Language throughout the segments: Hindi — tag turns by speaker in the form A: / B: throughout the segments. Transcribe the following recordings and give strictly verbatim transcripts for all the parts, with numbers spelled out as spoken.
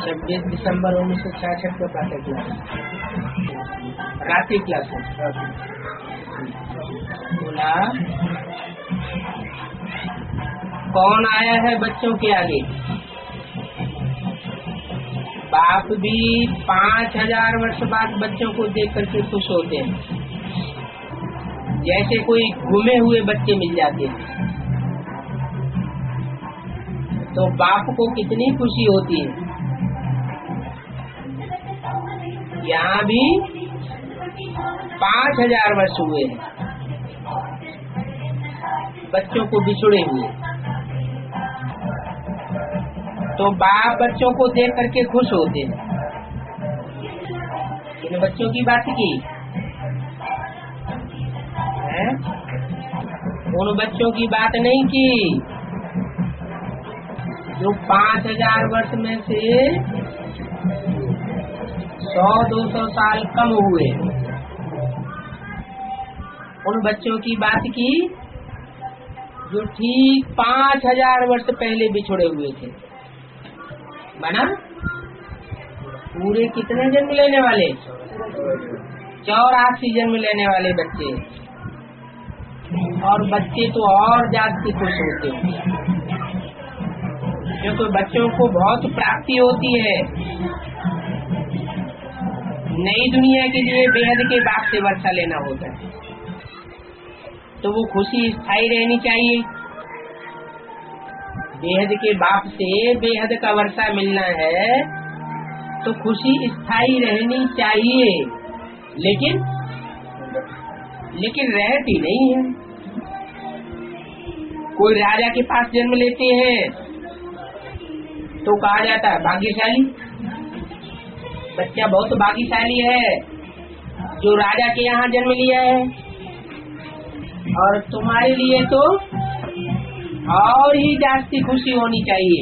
A: छब्बीस दिसंबर उन्नीस सौ छियासठ को प्रातः क्लास, रात्रि क्लास बोला। कौन आया है बच्चों के आगे? बाप भी पाँच हजार वर्ष बाद बच्चों को देख करके खुश होते हैं, जैसे कोई घूमे हुए बच्चे मिल जाते हैं। तो बाप को कितनी खुशी होती है। यहाँ भी पाँच हजार वर्ष हुए हैं बच्चों को बिछुड़े हुए, तो बाप बच्चों को देख करके खुश होते हैं। इन बच्चों की बात की है, उन बच्चों की बात नहीं की जो पाँच हजार वर्ष में से सौ दो सौ साल कम हुए। उन बच्चों की बात की जो ठीक पाँच हजार वर्ष पहले बिछुड़े हुए थे। बना पूरे कितने जन्म लेने वाले? चौरासी जन्म लेने वाले बच्चे। और बच्चे तो और ज्यादा खुश होते हैं, क्योंकि बच्चों को बहुत प्राप्ति होती है। नई दुनिया के लिए बेहद के बाप से वर्षा लेना होता है, तो वो खुशी स्थायी रहनी चाहिए। बेहद के बाप से बेहद का वर्षा मिलना है तो खुशी स्थायी रहनी चाहिए, लेकिन लेकिन रहती नहीं है। कोई राजा के पास जन्म लेते हैं तो कहा जाता है भाग्यशाली, बच्चा बहुत भाग्यशाली है जो राजा के यहाँ जन्म लिया है। और तुम्हारे लिए तो और ही जास्ती खुशी होनी चाहिए,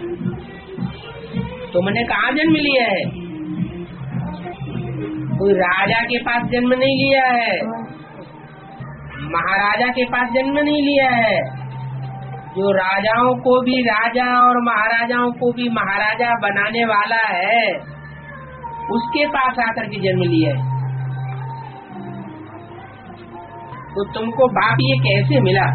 A: तुमने कहाँ जन्म लिया है? कोई राजा के पास जन्म नहीं लिया है, महाराजा के पास जन्म नहीं लिया है, जो राजाओं को भी राजा और महाराजाओं को भी महाराजा बनाने वाला है, उसके पास आकर के जन्म लिया है। तो तुमको बाप ये कैसे मिला?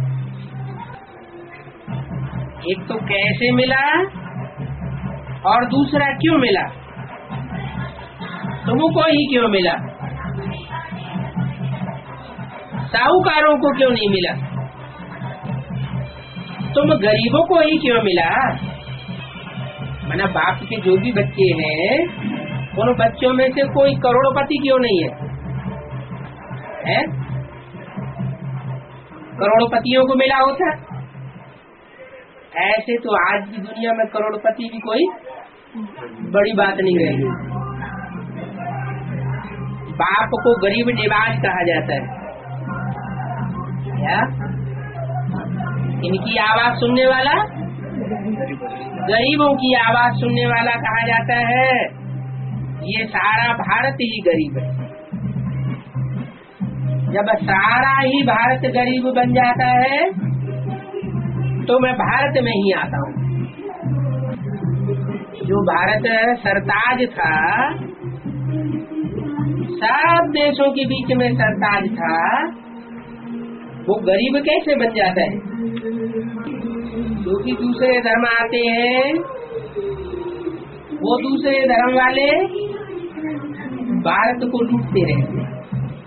A: एक तो कैसे मिला और दूसरा क्यों मिला? तुमको ही क्यों मिला? साहूकारों को क्यों नहीं मिला? तुम गरीबों को ही क्यों मिला? माना बाप के जो भी बच्चे हैं उन बच्चों में से कोई करोड़पति क्यों नहीं है? है? करोड़पतियों को मिला होता। ऐसे तो आज की दुनिया में करोड़पति भी कोई बड़ी बात नहीं रही। बाप को गरीब निवाज कहा जाता है। क्या? इनकी आवाज सुनने वाला, गरीबों की आवाज सुनने वाला कहा जाता है। ये सारा भारत ही गरीब है। जब सारा ही भारत गरीब बन जाता है तो मैं भारत में ही आता हूँ। जो भारत सरताज था, सब देशों के बीच में सरताज था, वो गरीब कैसे बन जाता है? क्योंकि दूसरे धर्म आते हैं, वो दूसरे धर्म वाले भारत को लूटते रहते हैं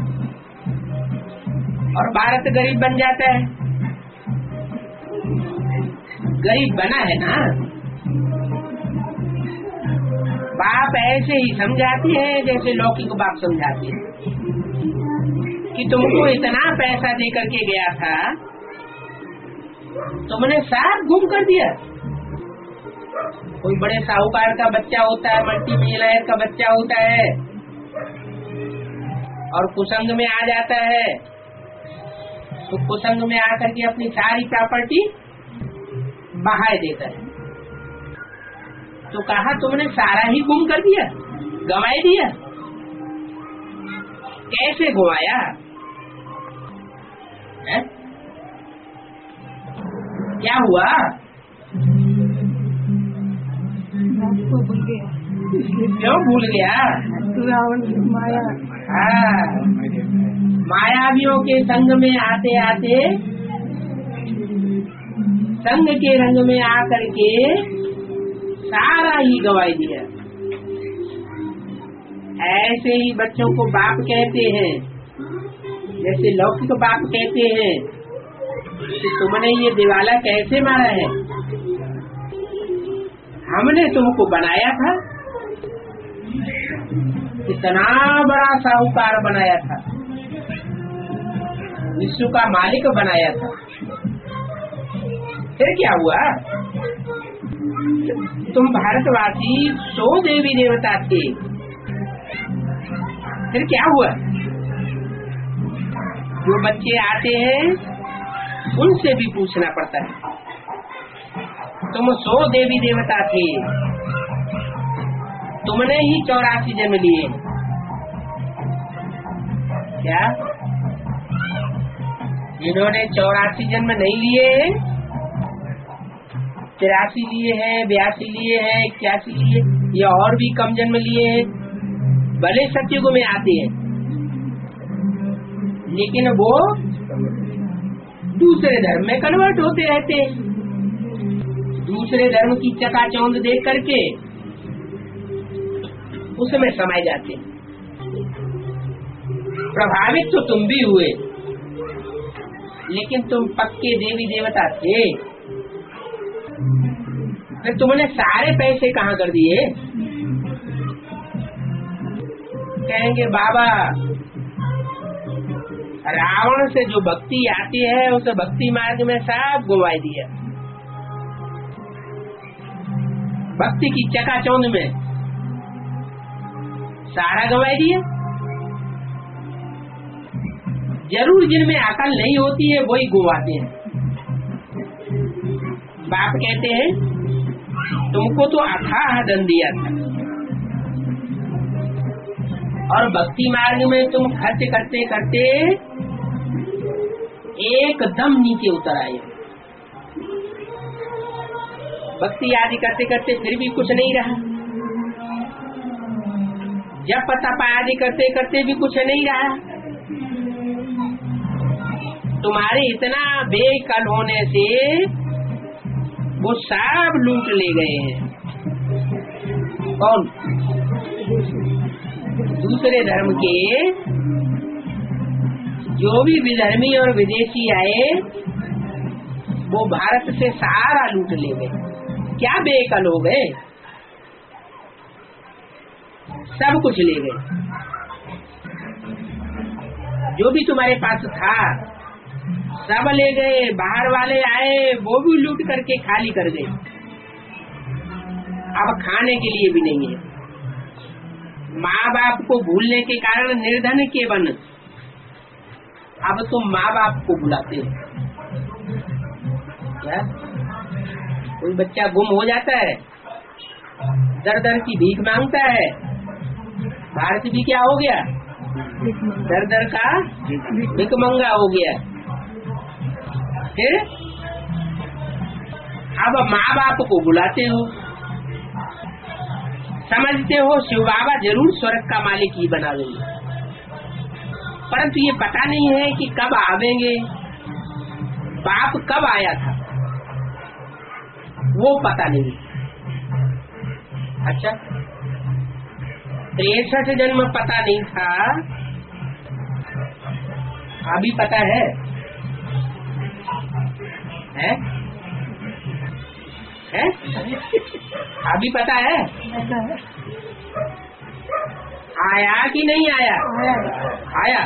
A: और भारत गरीब बन जाता है। गरीब बना है ना। बाप ऐसे ही समझाते हैं जैसे लौकी को बाप समझाते हैं कि तुमको इतना पैसा दे करके गया था, तुमने सब गुम कर दिया। कोई बड़े साहूकार का बच्चा होता है, मल्टी मिलियनेयर का बच्चा होता है और कुसंग में आ जाता है, तो कुसंग में आकर के अपनी सारी प्रॉपर्टी बहा देता है। तो कहा तुमने सारा ही गुम कर दिया, गंवा दिया। कैसे गुमाया है? क्या हुआ?
B: आपको भूल गया।
A: क्यों भूल गया?
B: रावण माया।
A: हाँ, मायावियों के संग में आते आते संग के रंग में आकर के सारा ही गंवाई दिया। ऐसे ही बच्चों को बाप कहते हैं, जैसे लौकिक बाप कहते हैं कि तुमने ये दिवाला कैसे मारा है? हमने तुमको बनाया था, इतना बड़ा साहूकार बनाया था, विश्व का मालिक बनाया था। फिर क्या हुआ? तुम भारतवासी सौ देवी देवता थे, फिर क्या हुआ? जो बच्चे आते हैं उनसे भी पूछना पड़ता है। तुम सौ देवी देवता थे, तुमने ही चौरासी जन्म लिए क्या? जिन्होंने चौरासी जन्म नहीं लिए, तिरासी लिए हैं, बयासी लिए हैं, इक्यासी लिए, या और भी कम जन्म लिए हैं, भले सतयुग में आते हैं, लेकिन वो दूसरे धर्म में कन्वर्ट होते रहते हैं। दूसरे धर्म की चकाचौंध देख करके उसमें समाये जाते हैं। प्रभावित तो तुम भी हुए, लेकिन तुम पक्के देवी देवता थे। फिर तुमने सारे पैसे कहाँ कर दिए? कहेंगे बाबा, रावण से जो भक्ति आती है उसे भक्ति मार्ग में सब गुवा दिया। भक्ति की चकाचौंध में सारा गंवा दिया। जरूर जिनमें अकल नहीं होती है वही गुवाते हैं। बाप कहते हैं तुमको तो अथाह धन दिया था, और भक्ति मार्ग में तुम खर्च करते करते एकदम नीचे उतर आए। भक्ति आदि करते करते फिर भी कुछ नहीं रहा, जप तप आदि करते करते भी कुछ नहीं रहा। तुम्हारे इतना बेकल होने से वो सब लूट ले गए हैं। कौन? दूसरे धर्म के जो भी विधर्मी और विदेशी आए वो भारत से सारा लूट ले गए। क्या बेकल हो गए, सब कुछ ले गए। जो भी तुम्हारे पास था सब ले गए। बाहर वाले आए वो भी लूट करके खाली कर गए। अब खाने के लिए भी नहीं है। माँ बाप को भूलने के कारण निर्धन के बन अब तुम माँ बाप को बुलाते हो क्या? कोई बच्चा गुम हो जाता है, दर दर की भीख मांगता है। भारत भी क्या हो गया? दर दर का भिखमंगा हो गया। फिर अब माँ बाप को बुलाते हो, समझते हो शिव बाबा जरूर स्वर्ग का मालिक ही बना देंगे, परंतु ये पता नहीं है कि कब आवेंगे। बाप कब आया था वो पता नहीं। अच्छा, तिरसठ जन्म पता नहीं था, अभी पता है? है? है? अभी पता है? आया कि नहीं आया? आया।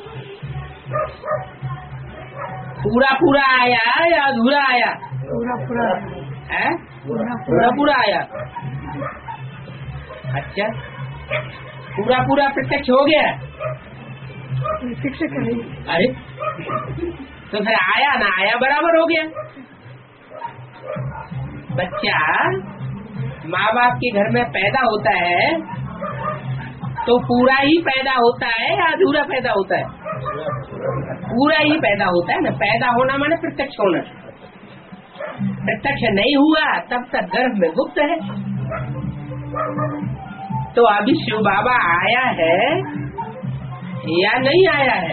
A: पूरा पूरा आया या अधूरा आया?
B: पूरा पूरा
A: है? पूरा पूरा आया। अच्छा, पूरा पूरा प्रत्यक्ष हो गया?
B: शिक्षक है।
A: अरे तो फिर आया ना आया बराबर हो गया। बच्चा माँ बाप के घर में पैदा होता है तो पूरा ही पैदा होता है या अधूरा पैदा होता है? पूरा ही पैदा होता है ना। पैदा होना माने प्रत्यक्ष होना। प्रत्यक्ष नहीं हुआ तब तक गर्भ में गुप्त है। तो अभी शिव बाबा आया है या नहीं आया है?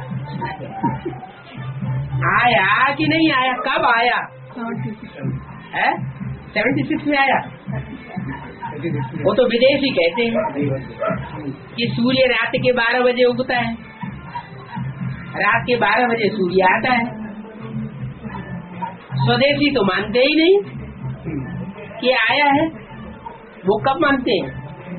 A: आया कि नहीं आया? कब आया है? सेवेंटी सिक्स में आया। वो तो विदेशी कहते हैं कि सूर्य रात के बारह बजे उगता है, रात के बारह बजे सूर्य आता है। स्वदेशी तो मानते ही नहीं कि आया है। वो कब मानते हैं?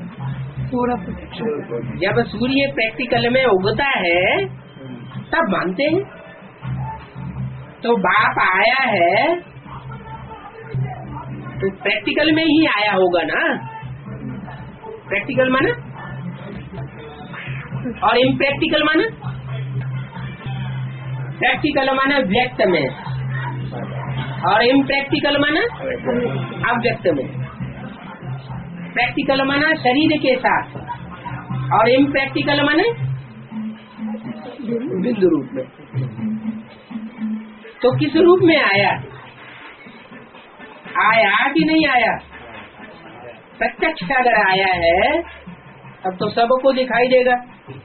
A: जब सूर्य प्रैक्टिकल में उगता है तब मानते हैं। तो बाप आया है तो प्रैक्टिकल में ही आया होगा ना। प्रैक्टिकल माना और इम्प्रैक्टिकल माना। प्रैक्टिकल माना व्यक्त में और इम्प्रैक्टिकल माना अव्यक्त में। प्रैक्टिकल माना शरीर के साथ और इम्प्रैक्टिकल माने बिंदु रूप में। तो किस रूप में आया? आया कि नहीं आया? प्रत्यक्ष अगर आया है तब तो सबको दिखाई देगा।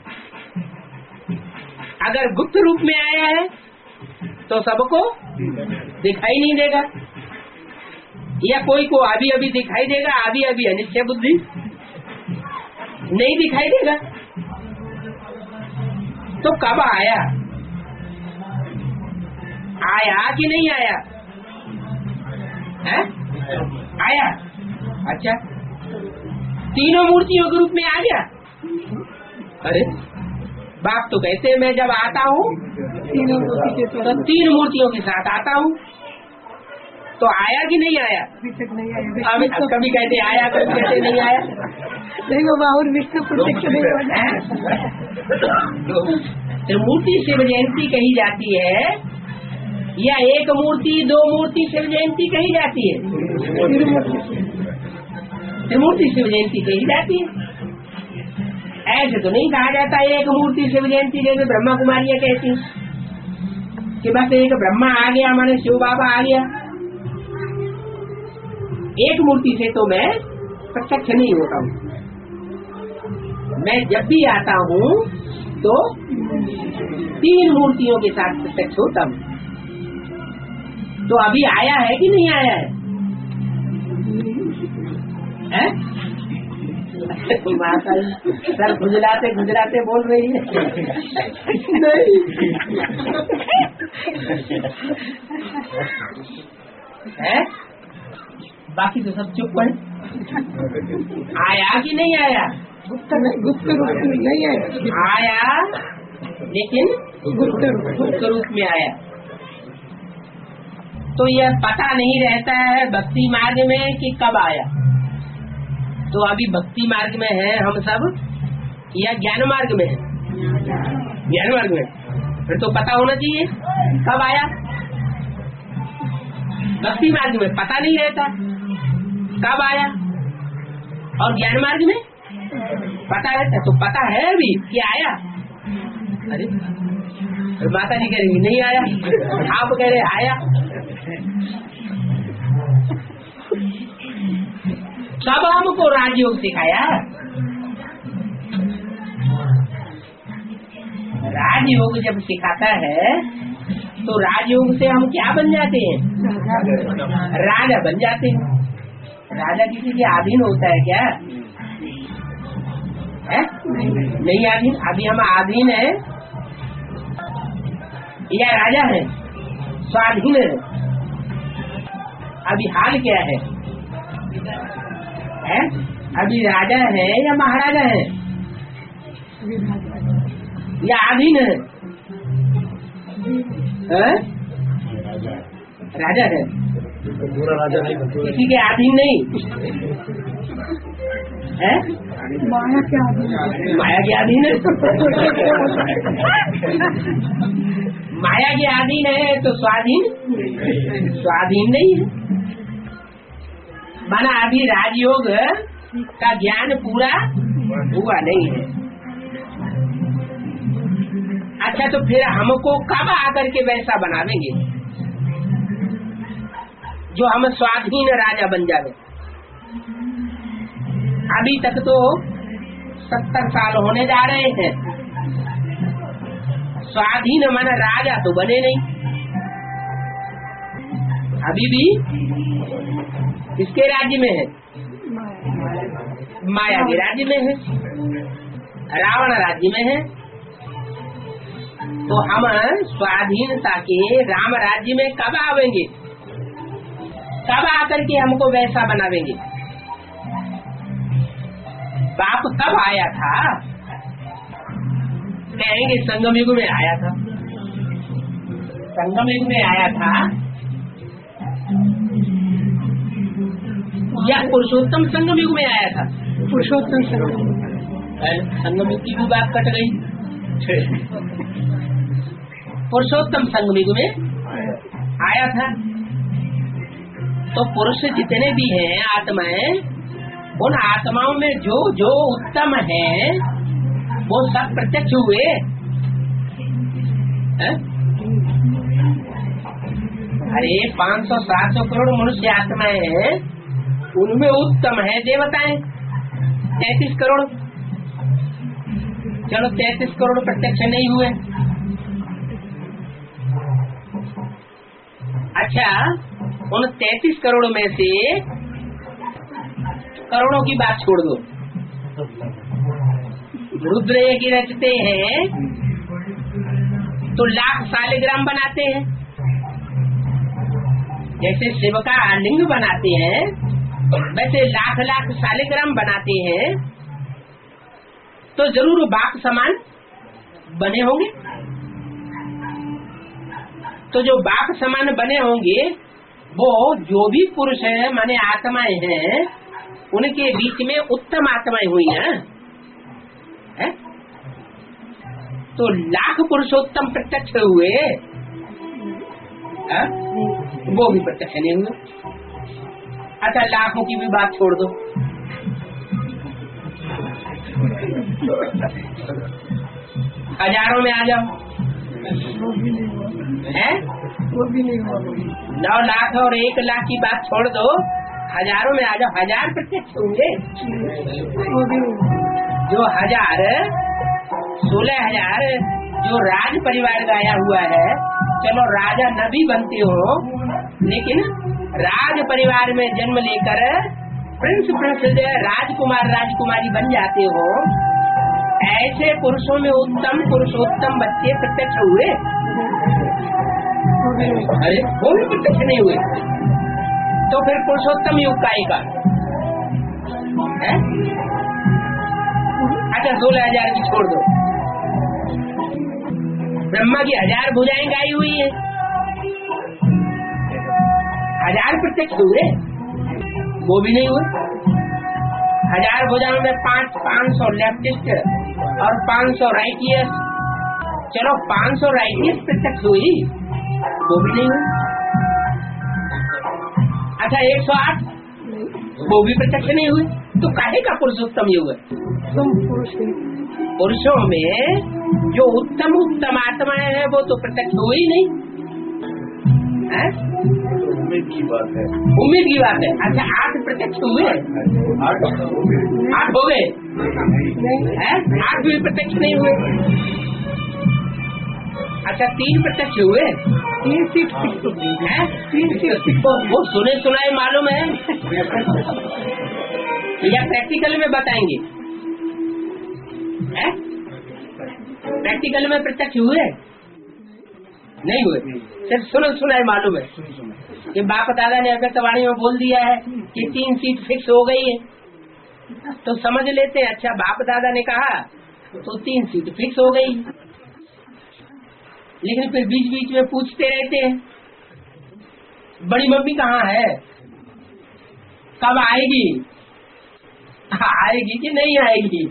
A: अगर गुप्त रूप में आया है तो सबको दिखाई नहीं देगा, या कोई को अभी अभी दिखाई देगा, अभी अभी अनिश्चय बुद्धि नहीं दिखाई देगा। तो कब आया? आया कि नहीं आया है? आया। अच्छा, तीनों मूर्तियों के रूप में आ गया। अरे बाप तो कहते हैं मैं जब आता हूँ तो तीन मूर्तियों के साथ आता हूँ। तो आया कि नहीं आया?
B: नहीं आया।
A: अभी कभी कहते आया, कभी कहते नहीं आया।
B: नहीं बाबा, और विष्णु प्रत्यक्ष नहीं हुआ।
A: तो मूर्ति शिव जयंती कही जाती है या एक मूर्ति दो मूर्ति शिव जयंती कही जाती है? त्रिमूर्ति शिव जयंती कही जाती है। ऐसे तो नहीं कहा जाता एक मूर्ति शिव जयंती, जैसे ब्रह्मा कुमारियां कहती कि बस एक ब्रह्मा आ गया माने शिव बाबा आ गया। एक मूर्ति से तो मैं प्रत्यक्ष नहीं होता हूँ। मैं जब भी आता हूँ तो तीन मूर्तियों के साथ प्रत्यक्ष होता हूँ। तो अभी आया है कि नहीं आया है? है? माता सर गुजराते गुजराते बोल रही है। नहीं है? बाकी तो सब चुप है। आया कि नहीं आया?
B: गुप्त गुप्त रूप में नहीं आया।
A: आया लेकिन गुप्त गुप्त रूप में आया। तो यह पता नहीं रहता है भक्ति मार्ग में कि कब आया। तो अभी भक्ति मार्ग में है हम सब या ज्ञान मार्ग में है? ज्ञान मार्ग में। फिर तो पता होना चाहिए कब आया। भक्ति मार्ग में पता नहीं रहता कब आया, और ज्ञान मार्ग में पता रहता। तो पता है अभी कि आया। अरे माता जी कह रही नहीं आया, आप कह रहे आया। सब हमको राजयोग सिखाया। राजयोग जब सिखाता है तो राजयोग से हम क्या बन जाते हैं? राजा बन जाते हैं। राजा किसी के अधीन होता है क्या? है? नहीं अधीन। अभी हम अधीन है या राजा है? स्वाधीन है। अभी हाल क्या है? है? अभी राजा है या महाराजा है या अधीन है? है? राजा है।
C: पूरा राजा नहीं,
A: किसी के अधीन नहीं है।
B: माया के अधीन।
A: माया के अधीन है। माया के अधीन है तो स्वाधीन स्वाधीन नहीं है। माना अभी राजयोग का ज्ञान पूरा हुआ नहीं है। अच्छा, तो फिर हमको कब आकर के वैसा बनावेंगे जो हम स्वाधीन राजा बन जावे? अभी तक तो सत्तर साल होने जा रहे हैं, स्वाधीन मन राजा तो बने नहीं। अभी भी किसके राज्य में है? माया के राज्य में है, रावण राज्य में है। तो हम स्वाधीनता के राम राज्य में कब आवेंगे? कब आकर के हमको वैसा बनावेंगे? बाप कब आया था? कहेंगे संगम युग में आया था। संगम युग में आया था या पुरुषोत्तम संगम युग में आया था?
B: पुरुषोत्तम संगम
A: संगम युग की भी बात कट गई। पुरुषोत्तम संगम युग में आया था। तो पुरुष जितने भी हैं आत्माएं, उन आत्माओं में जो जो उत्तम है वो सब प्रत्यक्ष हुए है? अरे पाँच सौ सात सौ करोड़ मनुष्य आत्माएं हैं, उनमें उत्तम है देवताएं तैतीस करोड़। चलो तैतीस करोड़ प्रत्यक्ष नहीं हुए। अच्छा, उन तैतीस करोड़ में से करोड़ों की बात छोड़ दो। रुद्र एक ही रचते हैं तो लाख सालिग्राम बनाते हैं। जैसे शिव का लिंग बनाते हैं वैसे लाख लाख सालिग्राम बनाते हैं, तो जरूर बाक समान बने होंगे। तो जो बाक समान बने होंगे वो जो भी पुरुष है माने आत्माएं हैं, उनके बीच में उत्तम आत्माएं हुई हैं है? तो लाख पुरुषोत्तम प्रत्यक्ष हुए है? वो भी प्रत्यक्ष नहीं हुए। अच्छा, लाखों की भी बात छोड़ दो, हजारों में आ जाओ है?
B: वो भी नहीं हुआ।
A: नौ लाख और एक लाख की बात छोड़ दो, हजारों में आ जाओ। हजार प्रत्यक्ष होंगे।
B: वो भी
A: जो हजार सोलह हजार जो राज परिवार गाया हुआ है, चलो राजा न भी बनते हो, लेकिन राज परिवार में जन्म लेकर प्रिंस प्रिंस राजकुमार राजकुमारी बन जाते हो, ऐसे पुरुषों में उत्तम पुरुषोत्तम बच्चे प्रत्यक्ष हुए? अरे वो भी प्रत्यक्ष नहीं हुए। तो फिर पुरुषोत्तम युग का एक है? अच्छा, सोलह हजार की छोड़ दो, ब्रह्मा की हजार भुजाएं गाई हुई है, हजार प्रत्यक्ष हुए? वो भी नहीं हुए। हजार भुजाओं में पांच पांच सौ लेफ्टिस्ट और पांच सौ राइटियस, चलो पांच सौ राइटियस प्रत्यक्ष हुई, वो भी नहीं हुई। अच्छा, एक सौ आठ, वो भी प्रत्यक्ष नहीं हुए। तो काहे का पुरुषोत्तम युग है? पुरुषों में जो उत्तम उत्तम आत्माएं हैं वो तो प्रत्यक्ष हुई नहीं है?
C: उम्मीद की बात है।
A: उम्मीद की बात है। अच्छा, आठ प्रत्यक्ष हुए? आठ हो गए हैं? आठ भी प्रत्यक्ष नहीं हुए। अच्छा, तीन प्रत्यक्ष हुए?
B: तीन सीट है, तीन सीट
A: वो सुने सुनाए मालूम है या प्रैक्टिकल में बताएंगे? है? प्रैक्टिकल में प्रत्यक्ष हुए? नहीं हुए, सिर्फ सुनो सुनाए मालूम है कि बाप दादा ने आकाशवाणी में बोल दिया है कि तीन सीट फिक्स हो गई है, तो समझ लेते हैं अच्छा बाप दादा ने कहा तो तीन सीट फिक्स हो गई। लेकिन फिर बीच बीच में पूछते रहते हैं बड़ी मम्मी कहाँ है, कब आएगी, आएगी कि नहीं आएगी,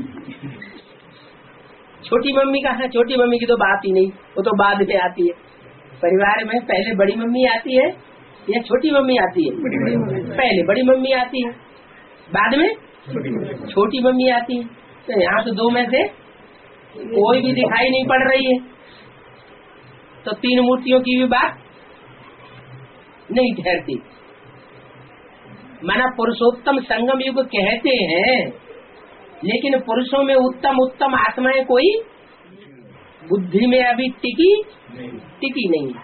A: छोटी मम्मी कहाँ है? छोटी मम्मी की तो बात ही नहीं, वो तो बाद में आती है। परिवार में पहले बड़ी मम्मी आती है या छोटी मम्मी आती है? पहले बड़ी मम्मी आती है, बाद में छोटी मम्मी आती है। तो यहाँ तो दो में से कोई भी दिखाई नहीं पड़ रही है, तो तीन मूर्तियों की भी बात नहीं ठहरती। माना पुरुषोत्तम संगम युग कहते हैं लेकिन पुरुषों में उत्तम उत्तम आत्माएं कोई बुद्धि में अभी टिकी टिकी नहीं।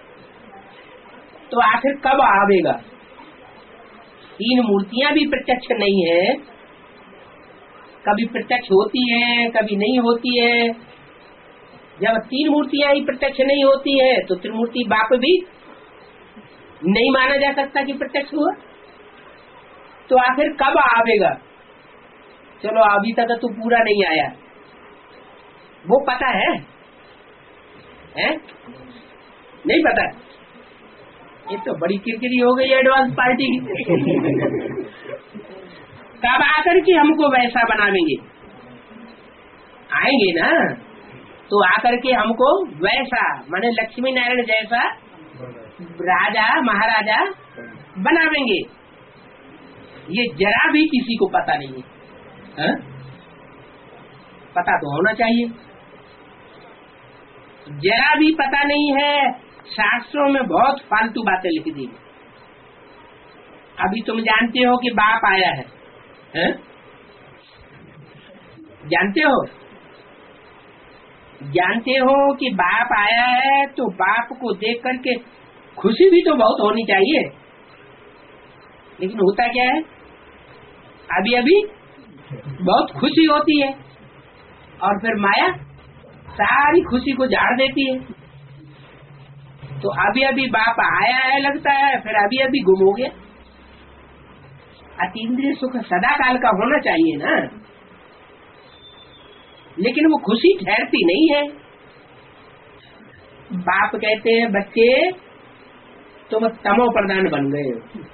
A: तो आखिर कब आवेगा? तीन मूर्तियां भी प्रत्यक्ष नहीं है, कभी प्रत्यक्ष होती है कभी नहीं होती है। जब तीन मूर्तियां ही प्रत्यक्ष नहीं होती है तो त्रिमूर्ति बाप भी नहीं माना जा सकता कि प्रत्यक्ष हुआ। तो आखिर कब आवेगा? चलो अभी तक तो पूरा नहीं आया, वो पता है, है? नहीं पता। ये तो बड़ी किरकिरी हो गई एडवांस पार्टी की। कब आकर के हमको वैसा बनावेंगे? आएंगे ना तो आकर के हमको वैसा माने लक्ष्मी नारायण जैसा राजा महाराजा बनावेंगे। ये जरा भी किसी को पता नहीं है, है? पता तो होना चाहिए। जरा भी पता नहीं है। शास्त्रों में बहुत फालतू बातें लिख दी। अभी तुम जानते हो कि बाप आया है, है? जानते हो जानते हो कि बाप आया है तो बाप को देख करके खुशी भी तो बहुत होनी चाहिए। लेकिन होता क्या है, अभी अभी बहुत खुशी होती है और फिर माया सारी खुशी को झाड़ देती है। तो अभी अभी बाप आया है लगता है, फिर अभी अभी गुम हो गया। अतीन्द्रिय सुख सदा काल का होना चाहिए ना, लेकिन वो खुशी ठहरती नहीं है। बाप कहते हैं बच्चे तुम तमो प्रधान बन गए हो।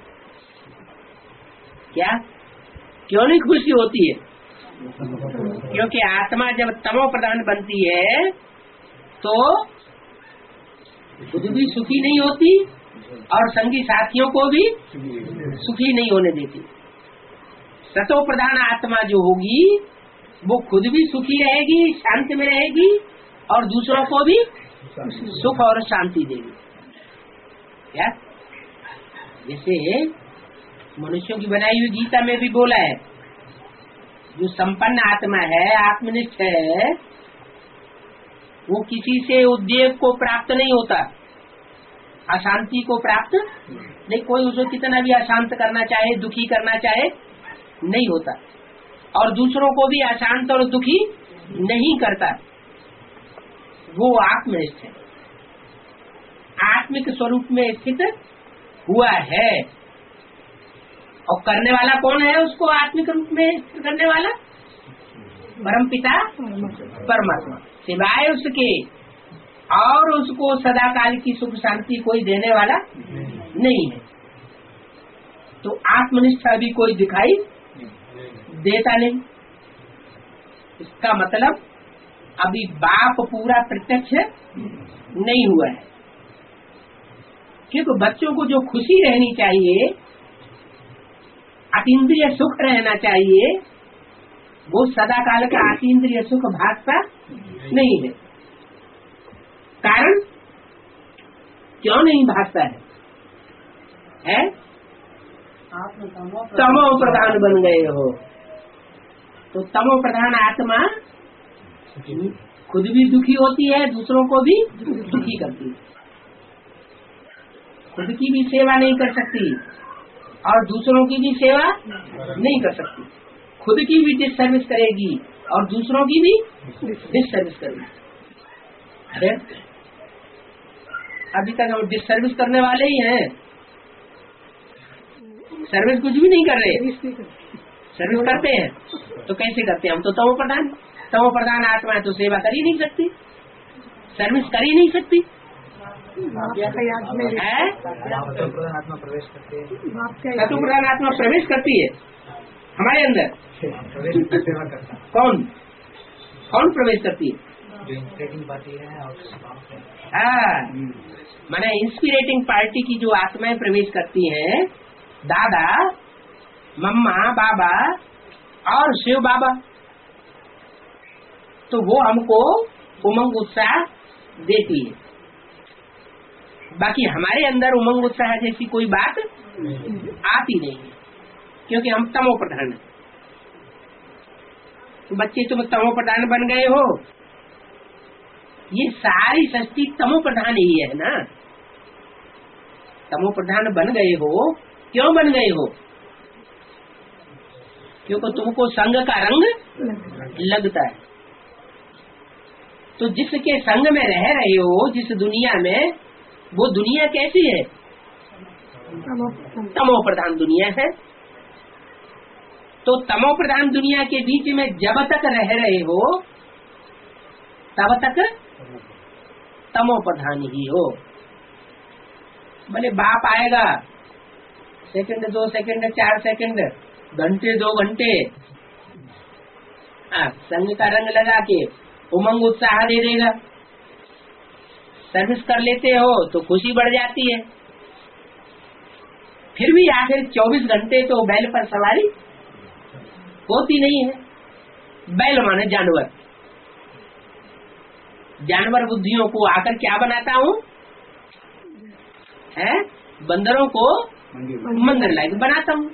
A: क्या क्यों नहीं खुशी होती है? क्योंकि आत्मा जब तमो प्रधान बनती है तो खुद भी सुखी नहीं होती और संगी साथियों को भी सुखी नहीं होने देती। सतो प्रधान आत्मा जो होगी वो खुद भी सुखी रहेगी, शांति में रहेगी और दूसरों को भी सुख और शांति देगी। क्या जैसे मनुष्यों की बनाई हुई गीता में भी बोला है, जो संपन्न आत्मा है, आत्मनिष्ठ है, वो किसी से उद्वेग को प्राप्त नहीं होता, अशांति को प्राप्त नहीं। कोई उसको कितना भी अशांत करना चाहे, दुखी करना चाहे, नहीं होता और दूसरों को भी अशांत और दुखी नहीं करता। वो आत्मनिष्ठ है, आत्मिक स्वरूप में स्थित हुआ है। और करने वाला कौन है? उसको आत्मिक रूप में स्थित करने वाला परमपिता परमात्मा, सिवाय उसके और उसको सदा काल की सुख शांति कोई देने वाला नहीं है। तो आत्मनिष्ठ अभी कोई दिखाई देता नहीं। इसका मतलब अभी बाप पूरा प्रत्यक्ष नहीं हुआ है। क्योंकि बच्चों को जो खुशी रहनी चाहिए, अतीन्द्रिय सुख रहना चाहिए, वो सदा काल का अतीन्द्रिय सुख भागता नहीं है। कारण क्यों नहीं भागता है? है? तमो प्रधान बन गए हो। तो तमो प्रधान आत्मा खुद भी दुखी होती है, दूसरों को भी दुखी करती है। खुद की भी सेवा नहीं कर सकती और दूसरों की भी सेवा नहीं कर सकती। खुद की भी डिससर्विस करेगी और दूसरों की भी डिससर्विस करेगी। अरे अभी तक हम डिससर्विस करने वाले ही हैं, सर्विस कुछ भी नहीं कर रहे। सर्विस करते हैं तो कैसे करते हैं? हम तो तमो प्रधान तमो प्रधान आत्मा है तो सेवा कर ही नहीं सकती, सर्विस कर ही नहीं सकती।
B: आत्मा प्रवेश करती है,
A: सतो प्रधान आत्मा प्रवेश करती है हमारे अंदर। कौन कौन प्रवेश करती है?
B: जो इंस्पिरेटिंग पार्टी है और
A: हाँ, माने इंस्पिरेटिंग पार्टी की जो आत्माएं प्रवेश करती हैं, दादा मम्मा बाबा और शिव बाबा, तो वो हमको उमंग उत्साह देती है। बाकी हमारे अंदर उमंग उत्साह जैसी कोई बात आती नहीं है, क्योंकि हम तमो प्रधान हैं। बच्चे तुम तमो प्रधान बन गए हो। ये सारी सृष्टि तमो प्रधान ही है ना। तमो प्रधान बन गए हो, क्यों बन गए हो? क्योंकि तुमको संग का रंग लगता है। तो जिसके संग में रह रहे हो, जिस दुनिया में, वो दुनिया कैसी है? तमो प्रधान दुनिया है। तो तमो प्रधान दुनिया के बीच में जब तक रह रहे हो तब तक तमो प्रधान ही हो। भले बाप आएगा सेकंड, दो सेकंड, चार सेकंड, घंटे, दो घंटे, संग का रंग लगा के उमंग उत्साह दे देगा। सर्विस कर लेते हो तो खुशी बढ़ जाती है। फिर भी आखिर चौबीस घंटे तो बैल पर सवारी होती नहीं है। बैल माने जानवर। जानवर बुद्धियों को आकर क्या बनाता हूँ? है बंदरों को मंदिर लायक बनाता हूँ।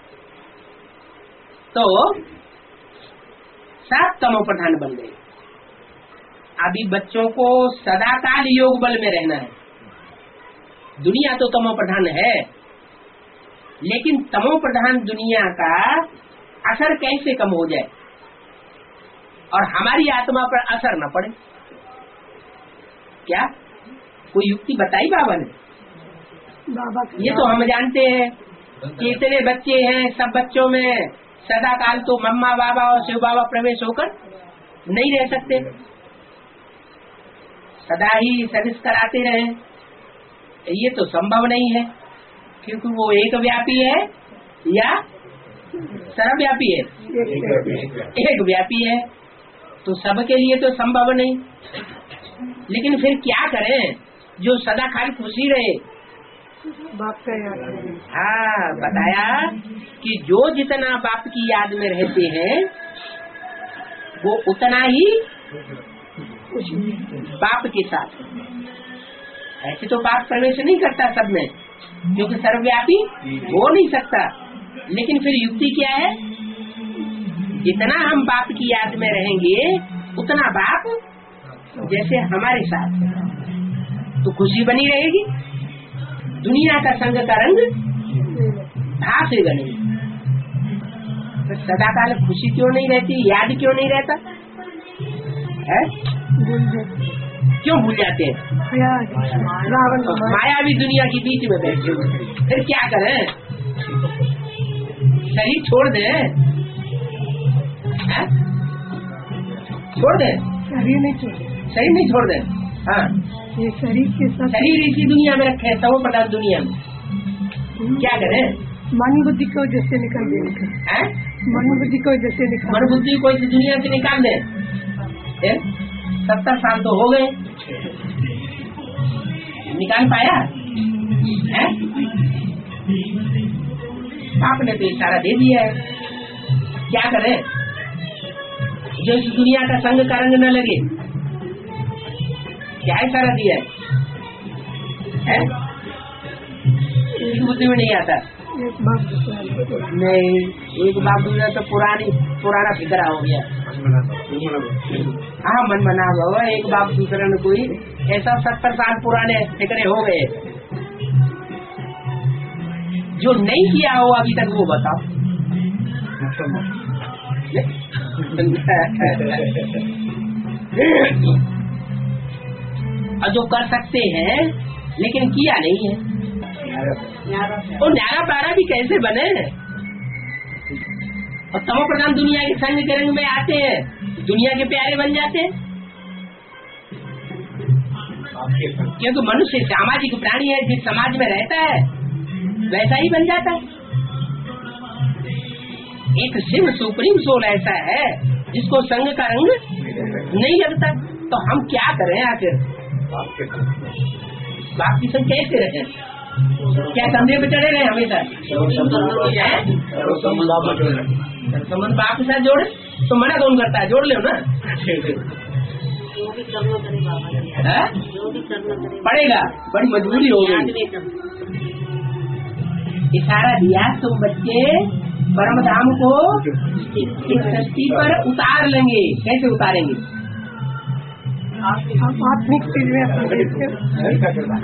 A: तो सात तमो प्रधान बन गए। अभी बच्चों को सदाकाल योग बल में रहना है। दुनिया तो तमो प्रधान है, लेकिन तमो प्रधान दुनिया का असर कैसे कम हो जाए और हमारी आत्मा पर असर न पड़े? क्या कोई युक्ति बताई बाबा ने? बाबा ये तो हम जानते हैं कि इतने बच्चे हैं, सब बच्चों में सदा काल तो मम्मा बाबा और शिव बाबा प्रवेश होकर नहीं रह सकते। सदा ही सर्विस कराते रहे, ये तो संभव नहीं है, क्योंकि वो एक व्यापी है या सर्वव्यापी है? एक व्यापी है, तो सबके लिए तो संभव नहीं। लेकिन फिर क्या करें जो सदा खाली खुशी रहे? बाप का याद। हाँ, बताया कि जो जितना बाप की याद में रहते हैं वो उतना ही बाप के साथ। ऐसे तो बाप प्रवेश नहीं करता सब में, क्योंकि सर्वव्यापी हो नहीं सकता। लेकिन फिर युक्ति क्या है? जितना हम बाप की याद में रहेंगे उतना बाप जैसे हमारे साथ, तो खुशी बनी रहेगी। दुनिया का संग का रंग भाव से बनेगी। तो सदा काल खुशी क्यों नहीं रहती? याद क्यों नहीं रहता है? क्यों भूल जाते हैं? माया भी दुनिया के बीच में बैठे हुए, फिर क्या करें? शरीर छोड़ दे, है? छोड़ दे, शरीर नहीं छोड़ दे, शरीर नहीं छोड़ दे। हाँ, ये शरीर के साथ, शरीर इसी दुनिया में रखे, तमो प्रधान दुनिया में। क्या करें? मन बुद्धि को जैसे निकाल दे, मन बुद्धि को जैसे निकाल, मन बुद्धि को इस दुनिया से निकाल दे। सत्तर साल तो हो गए, निकाल पाया है? आपने तो इशारा दे दिया है। क्या करें जो इस दुनिया का संग का रंग न लगे? क्या इशारा दिया है? बुद्धि में नहीं आता। एक बाप नहीं, एक बाप दूसरा तो पुरानी पुराना फिक्रा हो गया। हाँ, मन बना हुआ एक बाप दूसरे में कोई ऐसा सत्तर साल पुराने फिक्रे हो गए। जो नहीं किया हो अभी तक वो बताओ। और जो कर सकते हैं लेकिन किया नहीं है, और न्यारा प्यारा भी कैसे बने? और तमो प्रधान दुनिया के संग के रंग में आते हैं, दुनिया के प्यारे बन जाते हैं। क्योंकि मनुष्य सामाजिक प्राणी है, जिस समाज में रहता है वैसा ही बन जाता है। एक शिव सुप्रीम सोल ऐसा है जिसको संग का रंग नहीं लगता। तो हम क्या करें आखिर? बाप की संग कैसे रहे? क्या कंधे पे चढ़े रहे हमेशा? संबंध बाप के साथ जोड़े तो मना कौन करता है? जोड़ लो ना। पड़ेगा, बड़ी मजबूरी हो गई। इशारा दिया तुम बच्चे परम धाम को इस सृष्टि पर उतार लेंगे। कैसे उतारेंगे?
B: आत्मिक चीज में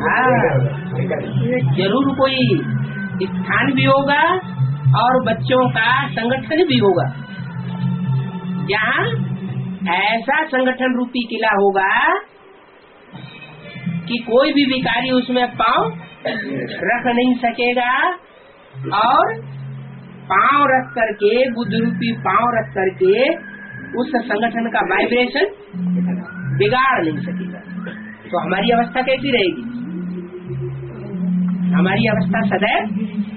A: जरूर कोई स्थान भी होगा और बच्चों का संगठन भी होगा, जहाँ ऐसा संगठन रूपी किला होगा कि कोई भी भिखारी उसमें पाँव रख नहीं सकेगा, और पाँव रख करके, बुद्ध रूपी पाँव रख करके उस संगठन का वाइब्रेशन बिगाड़ नहीं सकेगा। तो हमारी अवस्था कैसी रहेगी? हमारी अवस्था सदैव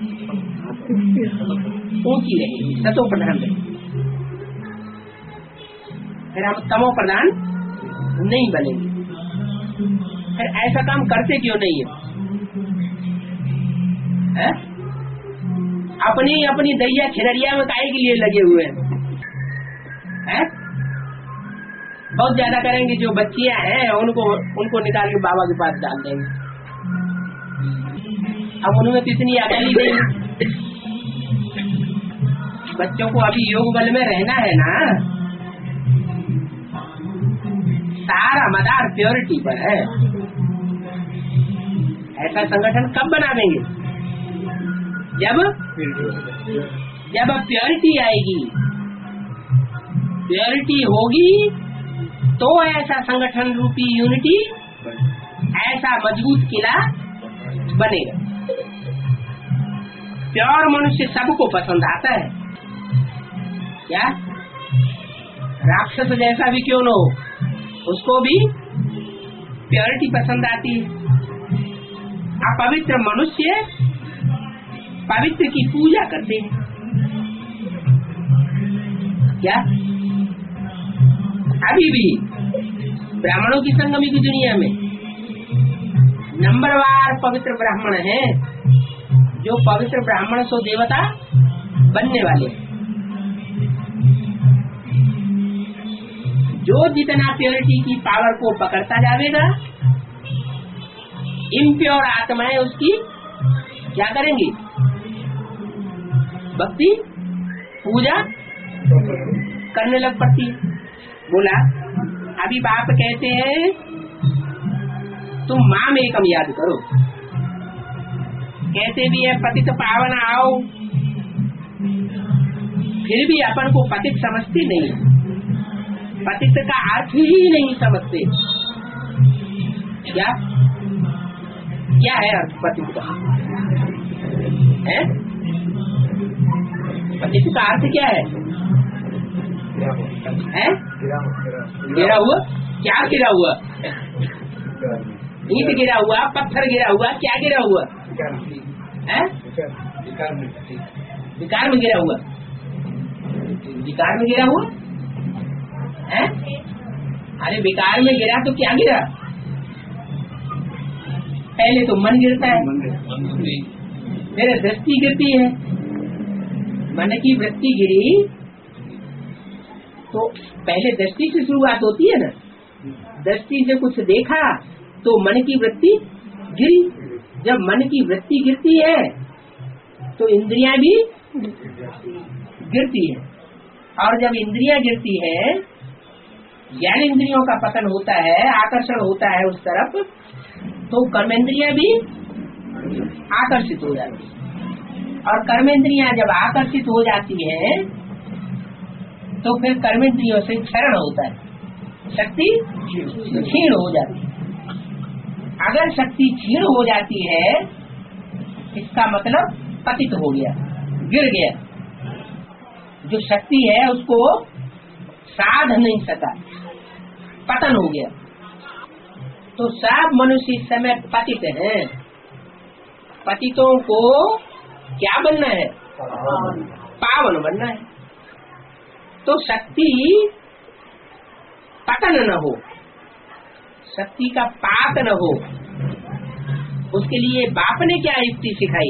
A: ऊंची रहेगी, सतो प्रधान रहेगी। फिर हम तमो प्रधान नहीं बनेंगे। फिर ऐसा काम करते क्यों नहीं है? है? अपनी अपनी दैया खिररिया में काहे के लिए लगे हुए हैं? है? बहुत ज्यादा करेंगे। जो बच्चियां हैं उनको उनको निकाल के बाबा के पास डाल देंगे। अब उनमें तो इतनी अकल ही नहीं। बच्चों को अभी योग बल में रहना है ना, सारा मदार प्योरिटी पर है। ऐसा संगठन कब बना देंगे? जब जब प्योरिटी आएगी। प्योरिटी होगी तो ऐसा संगठन रूपी यूनिटी, ऐसा मजबूत किला बनेगा। प्योर मनुष्य सबको पसंद आता है। क्या राक्षस जैसा भी क्यों न हो, उसको भी प्योरिटी पसंद आती है। अपवित्र मनुष्य पवित्र की पूजा करते हैं। क्या अभी भी ब्राह्मणों की संगमी की दुनिया में नंबरवार पवित्र ब्राह्मण हैं। जो पवित्र ब्राह्मण सो देवता बनने वाले। जो जितना प्योरिटी की पावर को पकड़ता जाएगा, इम्प्योर आत्माएं उसकी क्या करेंगी? भक्ति पूजा करने लग पड़ती है। बोला अभी बाप कहते हैं तुम माँ में एकम याद करो। कहते भी है पतित पावन आओ, फिर भी अपन को पतित समझते नहीं। पतित का अर्थ ही नहीं समझते। क्या क्या है अर्थ पतित का? है पतित का अर्थ क्या है? है गिरा हुआ। क्या गिरा हुआ? ईंट गिरा हुआ, पत्थर गिरा हुआ, क्या गिरा हुआ? है विकार में गिरा हुआ। विकार में गिरा हुआ है? अरे विकार में गिरा तो क्या गिरा? पहले तो मन गिरता है, फिर दृष्टि गिरती है। मन की वृत्ति गिरी तो पहले दृष्टि से शुरुआत होती है ना। दृष्टि से कुछ देखा तो मन की वृत्ति गिरी। जब मन की वृत्ति गिरती है तो इंद्रियां भी गिरती है, और जब इंद्रियां गिरती है, ज्ञान इंद्रियों का पतन होता है, आकर्षण होता है उस तरफ, तो कर्मेंद्रियां भी आकर्षित हो जाती है। और कर्मेंद्रियां जब आकर्षित हो जाती है तो फिर कर्मेंद्रियों से क्षरण होता है, शक्ति क्षीण हो जाती है। अगर शक्ति क्षीण हो जाती है, इसका मतलब पतित हो गया, गिर गया। जो शक्ति है उसको साध नहीं सका, पतन हो गया। तो सब मनुष्य इस समय पतित हैं। पतितों को क्या बनना है? पावन बनना है। तो शक्ति पतन न हो, शक्ति का पात न हो, उसके लिए बाप ने क्या युक्ति सिखाई?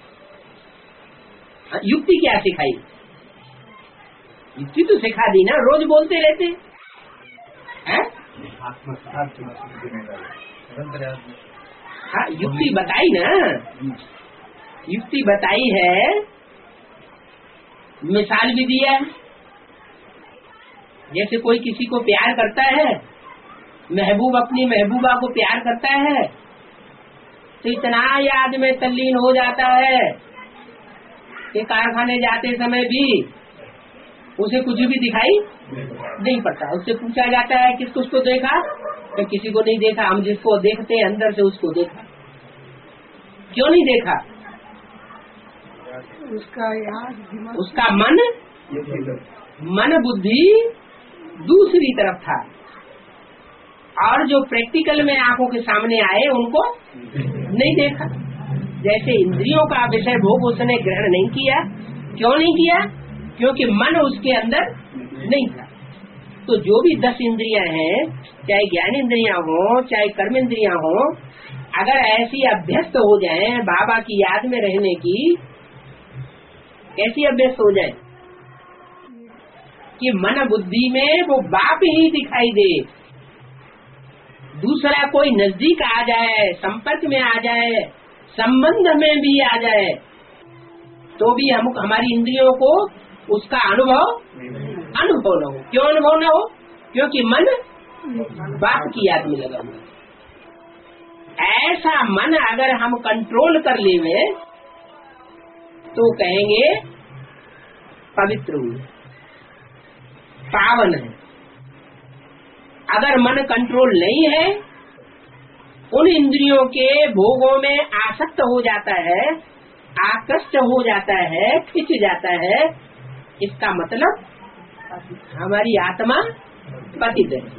A: युक्ति क्या सिखाई? युक्ति तो सिखा दी ना, रोज बोलते रहते हैं। हाँ, युक्ति बताई ना। युक्ति बताई है मिसाल भी दिया है। जैसे कोई किसी को प्यार करता है, महबूब अपनी महबूबा को प्यार करता है, तो इतना याद में तल्लीन हो जाता है कि कारखाने जाते समय भी उसे कुछ भी दिखाई नहीं पड़ता। उससे पूछा जाता है किस कुछ को देखा, तो किसी को नहीं देखा। हम जिसको देखते हैं अंदर से उसको देखा। क्यों नहीं देखा?
B: उसका याद,
A: उसका मन मन बुद्धि दूसरी तरफ था, और जो प्रैक्टिकल में आंखों के सामने आए उनको नहीं देखा। जैसे इंद्रियों का विषय भोग उसने ग्रहण नहीं किया। क्यों नहीं किया? क्योंकि मन उसके अंदर नहीं था। तो जो भी दस इंद्रियां हैं, चाहे ज्ञान इंद्रियां हो चाहे कर्म इंद्रियां हो, अगर ऐसी अभ्यस्त हो जाए बाबा की याद में रहने की, कैसी अभ्यस्त हो जाए कि मन बुद्धि में वो बाप ही दिखाई दे, दूसरा कोई नजदीक आ जाए, संपर्क में आ जाए, संबंध में भी आ जाए, तो भी हम हमारी इंद्रियों को उसका अनुभव अनुभव न हो। क्यों अनुभव न हो? क्योंकि मन बाप की याद में लगा हुआ। ऐसा मन अगर हम कंट्रोल कर लेवे तो कहेंगे पवित्र हुए, पावन है। अगर मन कंट्रोल नहीं है, उन इंद्रियों के भोगों में आसक्त हो जाता है, आकृष्ट हो जाता है, खिंच जाता है, इसका मतलब हमारी आत्मा पतित है।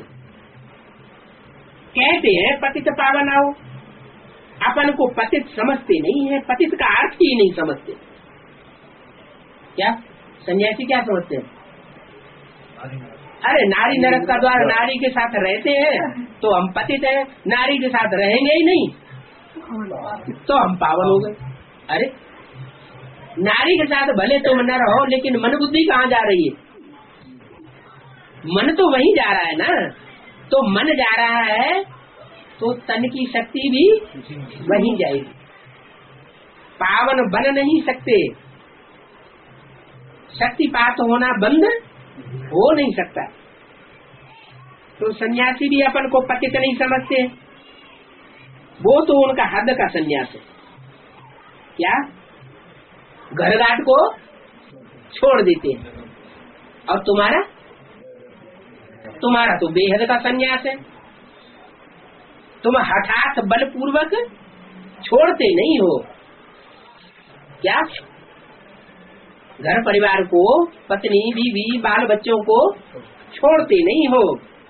A: कहते हैं पतित पावन आओ, अपन को पतित समझते नहीं है, पतित का अर्थ ही नहीं समझते। क्या सन्यासी क्या समझते हैं? अरे नारी नरक का द्वार, नारी के साथ रहते हैं तो हम पतित हैं, नारी के साथ रहेंगे ही नहीं तो हम पावन हो गए। अरे नारी के साथ भले तुम न रहो, लेकिन मन बुद्धि कहाँ जा रही है? मन तो वहीं जा रहा है ना। तो मन जा रहा है तो तन की शक्ति भी वहीं जाएगी। पावन बन नहीं सकते, शक्तिपात होना बंद हो नहीं सकता। तो सन्यासी भी अपन को पतित नहीं समझते, वो तो उनका हद का सन्यास है। क्या घर घाट को छोड़ देते हैं, और तुम्हारा तुम्हारा तो बेहद का सन्यास है। तुम हठात बलपूर्वक छोड़ते नहीं हो। क्या घर परिवार को, पत्नी बीवी बाल बच्चों को छोड़ते नहीं हो।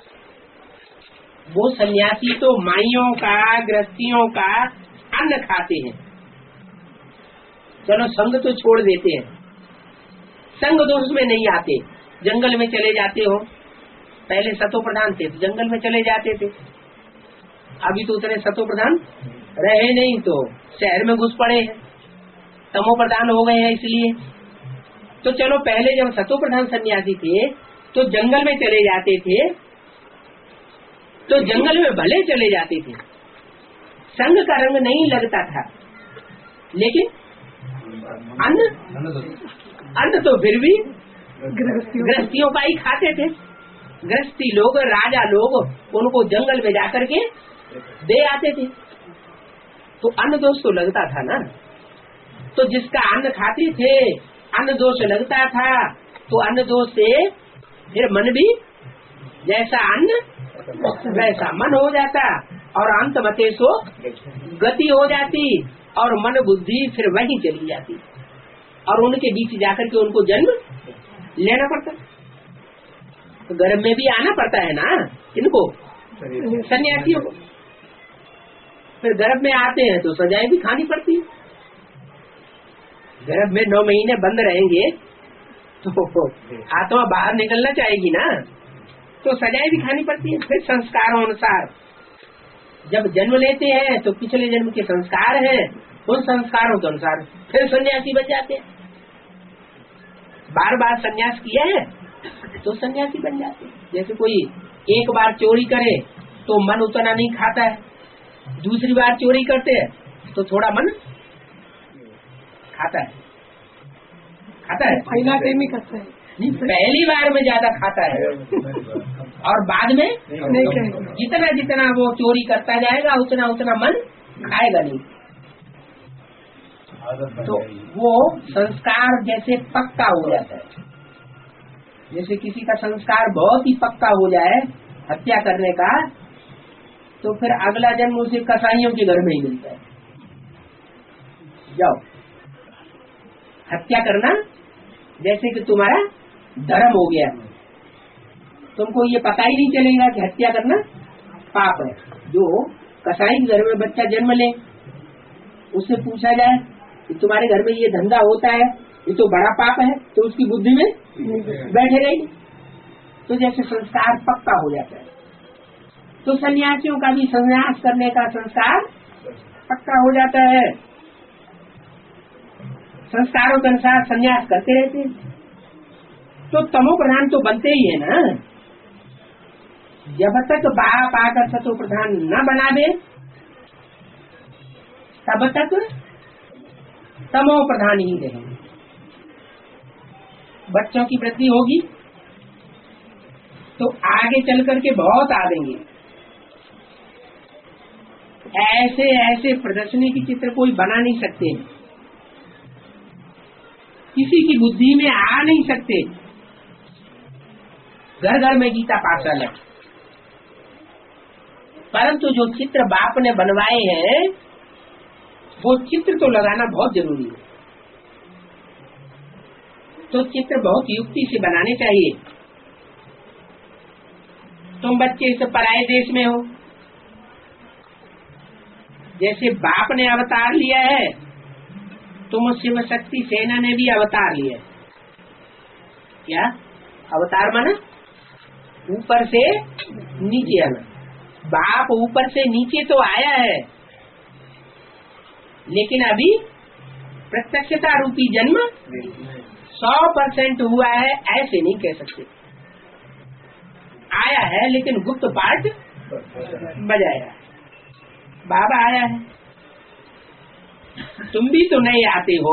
A: वो सन्यासी तो माइयों का, गृहस्थियों का अन्न खाते हैं। चलो संग तो छोड़ देते हैं, संग दोष में नहीं आते, जंगल में चले जाते हो। पहले सतो प्रधान थे तो जंगल में चले जाते थे, अभी तो उतने सतो प्रधान रहे नहीं तो शहर में घुस पड़े हैं, तमो प्रधान हो गए हैं। इसलिए तो चलो पहले जब सतो प्रधान सन्यासी थे तो जंगल में चले जाते थे, तो जंगल में भले चले जाते थे, संग का रंग नहीं लगता था, लेकिन अन्न अन्न तो फिर भी गृहस्थियों का ही खाते थे। गृहस्थी लोग, राजा लोग उनको जंगल में जाकर के दे आते थे, तो अन्न दोष तो लगता था ना। तो जिसका अन्न खाते थे अन्न दोष लगता था, तो अन्न दोष से फिर मन भी जैसा अन्न वैसा मन हो जाता, और अंत मते सो गति हो जाती, और मन बुद्धि फिर वहीं चली जाती, और उनके बीच जाकर के उनको जन्म लेना पड़ता। तो गर्भ में भी आना पड़ता है ना इनको, सन्यासियों को। फिर गर्भ में आते हैं तो सजाएं भी खानी पड़ती है। गर्भ में नौ महीने बंद रहेंगे तो आत्मा बाहर निकलना चाहेगी ना, तो सजाएं भी खानी पड़ती है। फिर संस्कारों अनुसार जब जन्म लेते हैं तो पिछले जन्म के संस्कार हैं, उन संस्कारों के अनुसार फिर सन्यासी बन जाते हैं। बार बार सन्यास किया है तो सन्यासी बन जाते हैं। जैसे कोई एक बार चोरी करे तो मन उतना नहीं खाता है, दूसरी बार चोरी करते हैं तो थोड़ा मन खाता है। खाता है?
B: पहला टाइम ही खाता है,
A: नहीं, पहली बार में ज्यादा खाता है और बाद में
B: नहीं खाएगा।
A: जितना जितना वो चोरी करता जाएगा उतना उतना मन खाएगा नहीं। तो वो संस्कार जैसे पक्का हो जाता है, जैसे किसी का संस्कार बहुत ही पक्का हो जाए हत्या करने का, तो फिर अगला जन्म उसे कसाईयों के घर में ही मिलता है। जाओ, हत्या करना जैसे कि तुम्हारा धर्म हो गया, तुमको ये पता ही नहीं चलेगा कि हत्या करना पाप है। जो कसाई के घर में बच्चा जन्म ले, उससे पूछा जाए कि तुम्हारे घर में ये धंधा होता है, ये तो बड़ा पाप है, तो उसकी बुद्धि में बैठे रही। तो जैसे संस्कार पक्का हो जाता है, तो सन्यासियों का भी संन्यास करने का संस्कार पक्का हो जाता है। संस्कारों के अनुसार संन्यास करते रहते हैं, तो तमो प्रधान तो बनते ही है ना। जब तक बाप आकर सतो प्रधान न बना दे तब तक तमो प्रधान ही रहेंगे। बच्चों की वृद्धि होगी तो आगे चल करके बहुत आ देंगे। ऐसे ऐसे प्रदर्शनी की चित्र कोई बना नहीं सकते, किसी की बुद्धि में आ नहीं सकते। घर घर में गीता पाठशाला, परंतु जो चित्र बाप ने बनवाए हैं वो चित्र तो लगाना बहुत जरूरी है। तो चित्र बहुत युक्ति से बनाने चाहिए। तुम बच्चे इस पराये देश में हो, जैसे बाप ने अवतार लिया है, तुम शिव शक्ति सेना ने भी अवतार लिया है। क्या अवतार माना? ऊपर से नीचे आना। बाप ऊपर से नीचे तो आया है, लेकिन अभी प्रत्यक्षता रूपी जन्म सौ परसेंट हुआ है ऐसे नहीं कह सकते। आया है लेकिन गुप्त पाठ बजाया। बाबा आया है, तुम भी तो नहीं आते हो।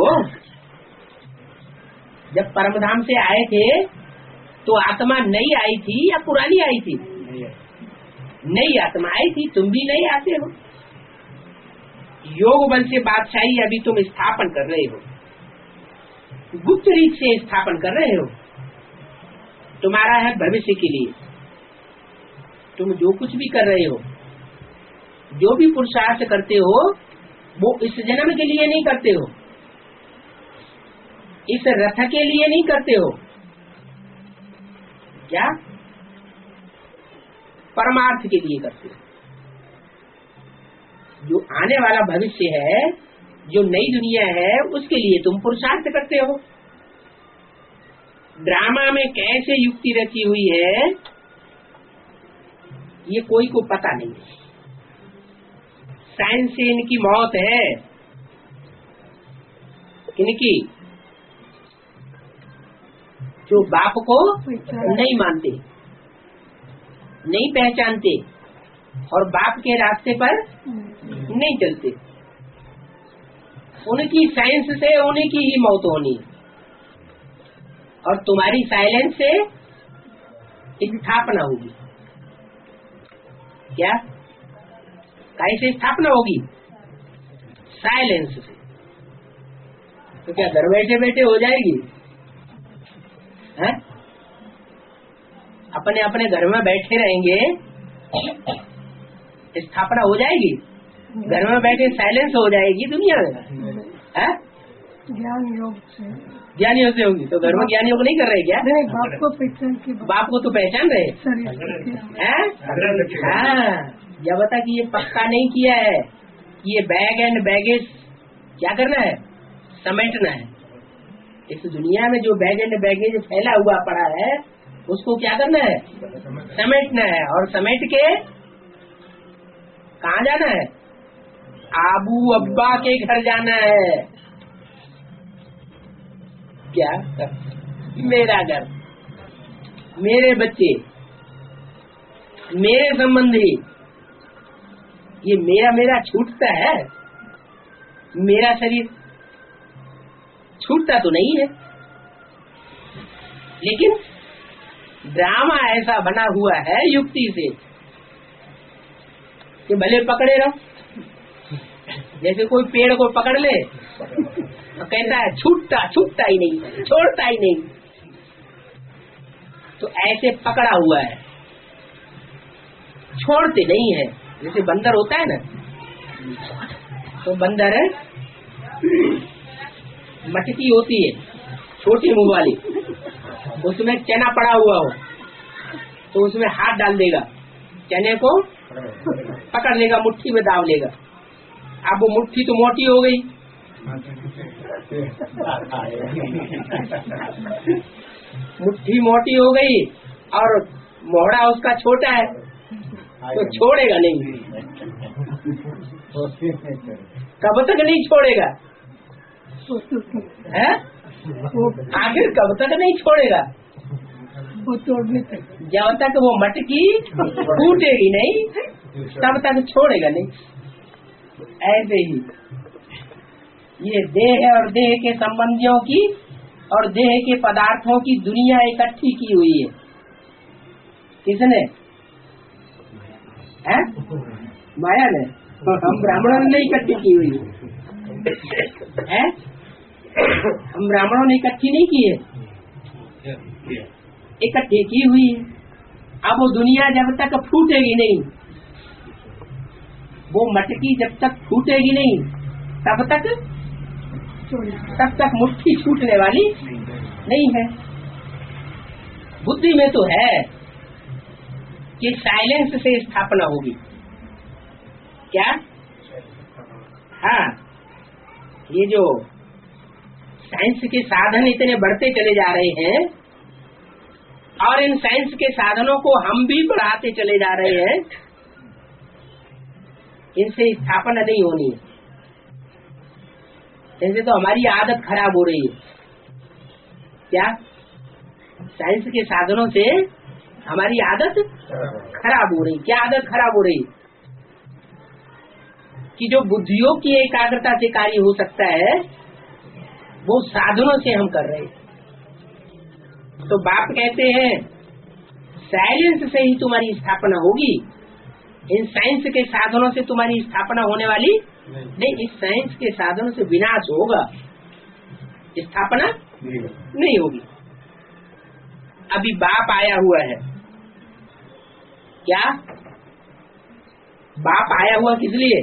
A: जब परमधाम से आए थे तो आत्मा नई आई थी या पुरानी आई थी? नई आत्मा आई थी, तुम भी नहीं आते हो। योग बल से बादशाही अभी तुम स्थापन कर रहे हो, गुप्त रीत से स्थापन कर रहे हो। तुम्हारा है भविष्य के लिए। तुम जो कुछ भी कर रहे हो, जो भी पुरुषार्थ करते हो, वो इस जन्म के लिए नहीं करते हो, इस रथ के लिए नहीं करते हो। क्या? परमार्थ के लिए करते हो। जो आने वाला भविष्य है, जो नई दुनिया है, उसके लिए तुम पुरुषार्थ करते हो। ड्रामा में कैसे युक्ति रची हुई है ये कोई को पता नहीं है। साइंस से इनकी मौत है। किनकी? जो बाप को नहीं मानते, नहीं पहचानते और बाप के रास्ते पर नहीं चलते, उनकी साइंस से उन्हीं की ही मौत होनी। और तुम्हारी साइलेंस से स्थापना होगी। क्या? कैसे स्थापना होगी? साइलेंस से। तो क्या घर बैठे बैठे हो जाएगी? है? अपने अपने घर में बैठे रहेंगे, स्थापना हो जाएगी? घर में बैठे साइलेंस हो जाएगी दुनिया में? है?
B: ज्ञान योग से।
A: ज्ञानियों से होगी। तो घर में ज्ञान योग नहीं कर रहे क्या?
B: नहीं, बाप को पहचान के
A: बाप को तो पहचान रहे हैं। हाँ, जब बता कि ये पक्का नहीं किया है कि ये बैग एंड बैगेज क्या करना है? समेटना है। इस दुनिया में जो बैग एंड बैगेज फैला हुआ पड़ा है उसको क्या करना है? समेटना है। और समेट के कहाँ जाना है? आबू अब्बा के घर जाना है। क्या? मेरा घर, मेरे बच्चे, मेरे संबंधी, ये मेरा मेरा छूटता है? मेरा शरीर छूटता तो नहीं है। लेकिन ड्रामा ऐसा बना हुआ है युक्ति से कि भले पकड़े रहो, जैसे कोई पेड़ को पकड़ ले तो कहता है छूटता छूटता ही नहीं, छोड़ता ही नहीं। तो ऐसे पकड़ा हुआ है, छोड़ते नहीं है। जैसे बंदर होता है ना, तो बंदर मटकी होती है छोटी मुंह वाली, उसमें चना पड़ा हुआ हो तो उसमें हाथ डाल देगा, चने को पकड़ लेगा, मुट्ठी में दाब लेगा। अब वो मुट्ठी तो मोटी हो गई, मुट्ठी मोटी हो गई और मोहड़ा उसका छोटा है, तो छोड़ेगा नहीं। कब तक नहीं छोड़ेगा है? आखिर कब तक नहीं छोड़ेगा? जब तक वो मटकी टूटेगी नहीं तब तक छोड़ेगा नहीं। ऐसे ही ये देह और देह के संबंधियों की और देह के पदार्थों की दुनिया इकट्ठी की हुई है। किसने? है? माया ने। हम ब्राह्मणों ने नहीं इकट्ठी की हुई है, हम ब्राह्मणों ने इकट्ठी नहीं की है, इकट्ठी की हुई है। अब वो दुनिया जब तक फूटेगी नहीं, वो मटकी जब तक फूटेगी नहीं तब तक तब तक मुट्ठी छूटने वाली नहीं है। बुद्धि में तो है कि साइलेंस से स्थापना होगी। क्या? हाँ, ये जो साइंस के साधन इतने बढ़ते चले जा रहे हैं और इन साइंस के साधनों को हम भी बढ़ाते चले जा रहे हैं, इनसे स्थापना नहीं होनी है। ऐसे तो हमारी आदत खराब हो रही है। क्या? साइंस के साधनों से हमारी आदत खराब हो रही। क्या आदत खराब हो रही? कि जो बुद्धियों की एकाग्रता से कार्य हो सकता है वो साधनों से हम कर रहे हैं। तो बाप कहते हैं साइलेंस से ही तुम्हारी स्थापना होगी, इन साइंस के साधनों से तुम्हारी स्थापना होने वाली नहीं। इस साइंस के साधनों से विनाश होगा, स्थापना नहीं होगी। अभी बाप आया हुआ है। क्या? बाप आया हुआ किस लिए?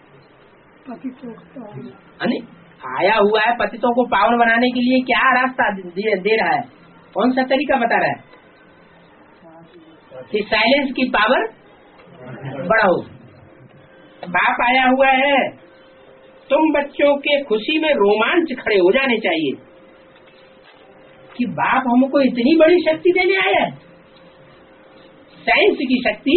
A: अने आया हुआ है पतितों को पावन बनाने के लिए। क्या रास्ता दे, दे रहा है? कौन सा तरीका बता रहा है कि साइलेंस की पावर बढ़ाओ। बाप आया हुआ है, तुम बच्चों के खुशी में रोमांच खड़े हो जाने चाहिए कि बाप हमको इतनी बड़ी शक्ति देने आया है। साइंस की शक्ति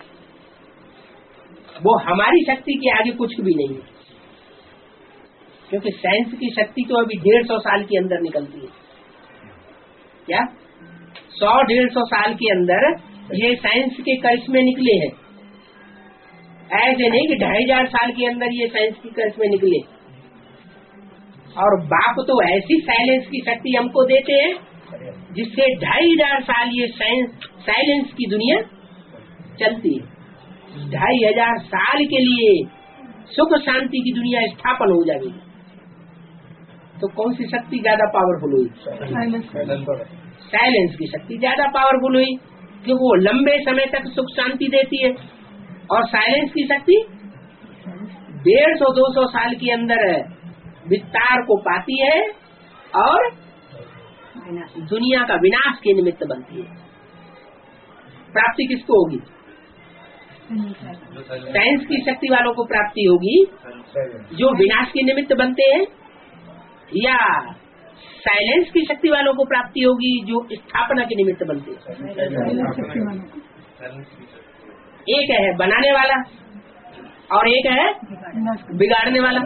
A: वो हमारी शक्ति के आगे कुछ भी नहीं है, क्योंकि साइंस की शक्ति तो अभी डेढ़ सौ साल के अंदर निकलती है। क्या? सौ डेढ़ सौ साल के अंदर ये साइंस के करिश्मे निकले हैं। ऐसे नहीं कि ढाई हजार साल के अंदर ये साइंस की करिश्मे निकले। और बाप तो ऐसी साइलेंस की शक्ति हमको देते हैं जिससे ढाई हजार साल ये साइंस साइलेंस की दुनिया चलती है। ढाई हजार साल के लिए सुख शांति की दुनिया स्थापन हो जाएगी। तो कौन सी शक्ति ज्यादा पावरफुल हुई? साइलेंस की शक्ति ज्यादा पावरफुल हुई, क्योंकि वो लंबे समय तक सुख शांति देती है। और साइलेंस की शक्ति डेढ़ सौ दो सौ साल के अंदर विस्तार को पाती है और दुनिया का विनाश के निमित्त बनती है। प्राप्ति किसको होगी? साइंस की शक्ति वालों को प्राप्ति होगी जो विनाश के निमित्त बनते हैं, या साइलेंस की शक्ति वालों को प्राप्ति होगी जो स्थापना के निमित्त बनते हैं? एक है बनाने वाला और एक है बिगाड़ने वाला।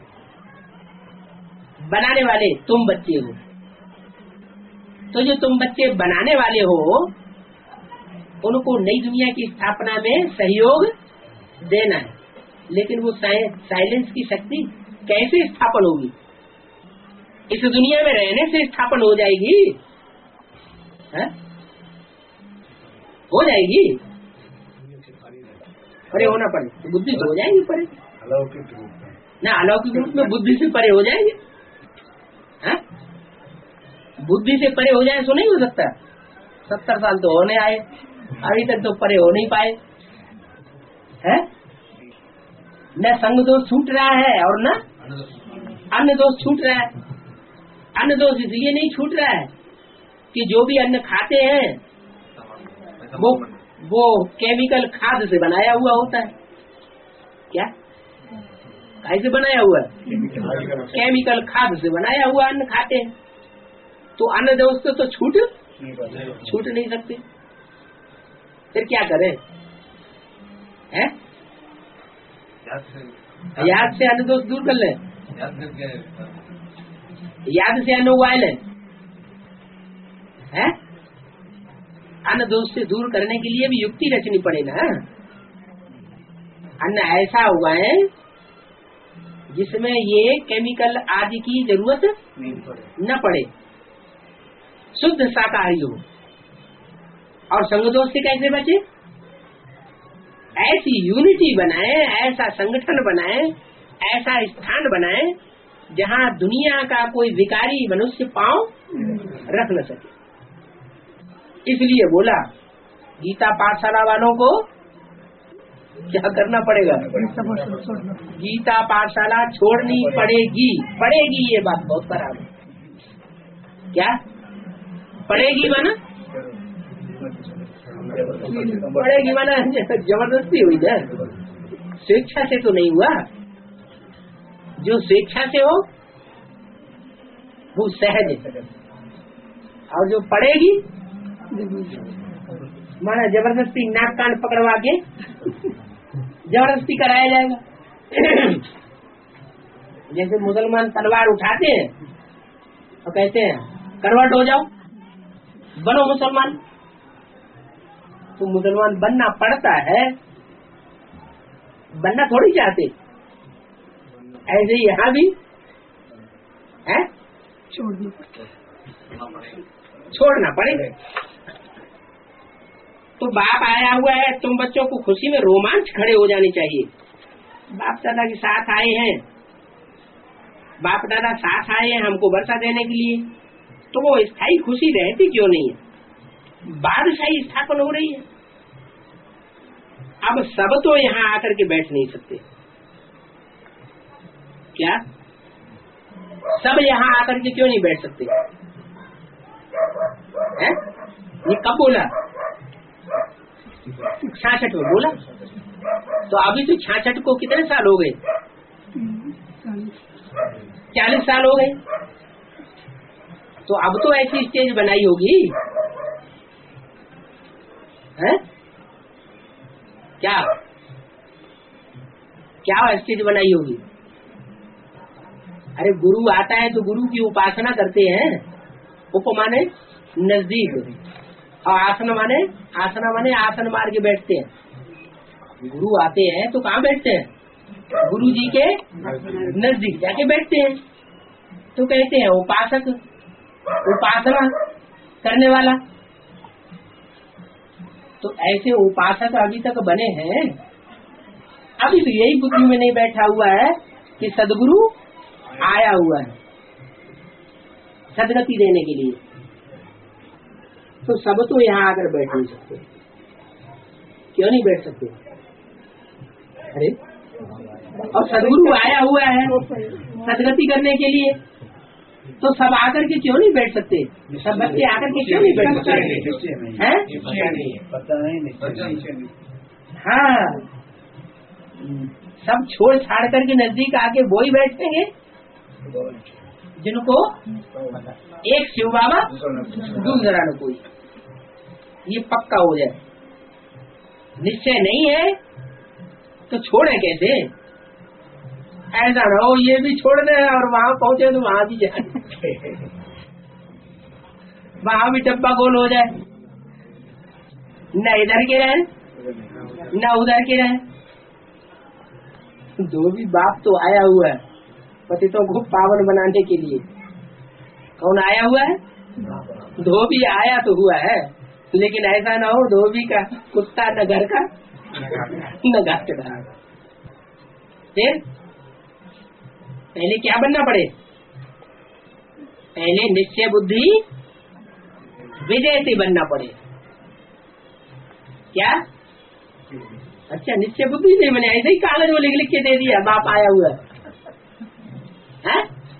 A: बनाने वाले तुम बच्चे हो, तो जो तुम बच्चे बनाने वाले हो उनको नई दुनिया की स्थापना में सहयोग देना है। लेकिन वो साइलेंस की शक्ति कैसे स्थापन होगी? इस दुनिया में रहने से स्थापन हो जाएगी है? हो जाएगी, परे होना पड़े तो बुद्धि से हो जाएगी परे।
C: अलौकिक रूप में
A: ना अलौकिक रूप में बुद्धि से परे हो जाएंगे, है? बुद्धि से परे हो जाए तो नहीं हो सकता। सत्तर साल तो होने आए, अभी तक तो परे हो नहीं पाए, है? न संग दोष छूट रहा है और न अन्न दोष छूट रहा है। अन्न दोष इसलिए नहीं छूट रहा है कि जो भी अन्न खाते हैं वो वो केमिकल खाद से बनाया हुआ होता है। क्या कैसे बनाया हुआ है? केमिकल खाद से बनाया हुआ अन्न खाते हैं, तो अन्न दोष तो, तो छूट छूट नहीं सकते। फिर क्या करें? हैं? याद से अन्न दोष दूर कर ले, याद से अन्न उगाए ले, है? अन्न दोष से दूर करने के लिए भी युक्ति रचनी पड़े ना। अन्न ऐसा उगाए जिसमें ये केमिकल आदि की जरूरत न पड़े, शुद्ध शाकाहारी हो। और संग दोष से कैसे बचे? ऐसी यूनिटी बनाए, ऐसा संगठन बनाए, ऐसा स्थान बनाए जहाँ दुनिया का कोई विकारी मनुष्य पांव रख न सके। इसलिए बोला गीता पाठशाला वालों को क्या करना पड़ेगा? गीता पाठशाला छोड़नी पड़ेगी। पड़ेगी, ये बात बहुत खराब है। क्या पड़ेगी? माना पड़ेगी माना जबरदस्ती हुई ना, स्वेच्छा से तो नहीं हुआ। जो स्वेच्छा से हो वो सहज है, और जो पड़ेगी माना जबरदस्ती नाक कान पकड़वा के जबरदस्ती कराया जाएगा। जैसे मुसलमान तलवार उठाते हैं और कहते हैं करवट हो जाओ, बनो मुसलमान, तो मुसलमान बनना पड़ता है, बनना थोड़ी चाहते। ऐसे ही यहाँ भी है, छोड़ना पड़ेगा। तो बाप आया हुआ है, तुम बच्चों को खुशी में रोमांच खड़े हो जानी चाहिए। बाप दादा के साथ आए हैं, बाप दादा साथ आए हैं हमको वर्षा देने के लिए, तो वो स्थायी खुशी रहती क्यों नहीं है? बादशाही स्थापन हो रही है। अब सब तो यहाँ आकर के बैठ नहीं सकते। क्या सब यहाँ आकर के क्यों नहीं बैठ सकते? है? ये कब बोला? छाछठ में बोला। तो अभी तो छाछठ को कितने साल हो गए? चालीस साल हो गए। तो अब तो ऐसी स्टेज बनाई होगी, है? क्या क्या स्टेज बनाई होगी? अरे गुरु आता है तो गुरु की उपासना करते हैं। उप माने नजदीक, और आसन माने आसना माने आसन मार के बैठते हैं। गुरु आते हैं तो कहाँ बैठते हैं? गुरु जी के नजदीक जाके बैठते हैं। तो कहते हैं उपासक, उपासना करने वाला। तो ऐसे उपासक अभी तक बने हैं। अभी तो यही बुद्धि में नहीं बैठा हुआ है कि सदगुरु आया हुआ है सदगति देने के लिए। तो सब तो यहाँ आकर बैठ नहीं सकते। क्यों नहीं बैठ सकते? अरे और सदगुरु आया हुआ है सदगति करने के लिए, तो सब आकर के क्यों नहीं बैठ सकते? सब बच्चे आकर के क्यों नहीं बैठ सकते हैं? हाँ, सब छोड़ छाड़ करके नजदीक आके वो ही बैठेंगे जिनको एक शिव बाबा दूसरा न कोई, ये पक्का हो जाए। निश्चय नहीं है तो छोड़े कैसे? ऐसा ना हो ये भी छोड़ दे और वहाँ पहुँचे तो वहाँ भी जाए, वहाँ भी डब्बा गोल हो जाए, न इधर के रहे न उधर के रहे। जो भी बाप तो आया हुआ है पतितों को पावन बनाने के लिए। कौन आया हुआ है? धोबी आया तो हुआ है, लेकिन ऐसा ना हो धोबी का कुत्ता न घर का न घाट का। फिर पहले क्या बनना पड़े? पहले निश्चय बुद्धि विजय से बनना पड़े। क्या? अच्छा, निश्चय बुद्धि से मैंने ऐसे ही कागज में लिख लिख के दे दिया, बाप आया हुआ है।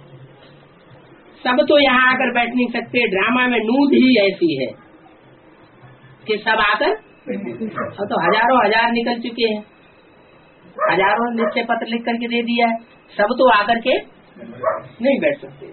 A: सब तो यहाँ आकर बैठ नहीं सकते, ड्रामा में नूद ही ऐसी है कि सब आकर तो हजारों हजार निकल चुके हैं, हजारों निश्चय पत्र लिख करके दे दिया है, सब तो आकर के नहीं बैठ सकते।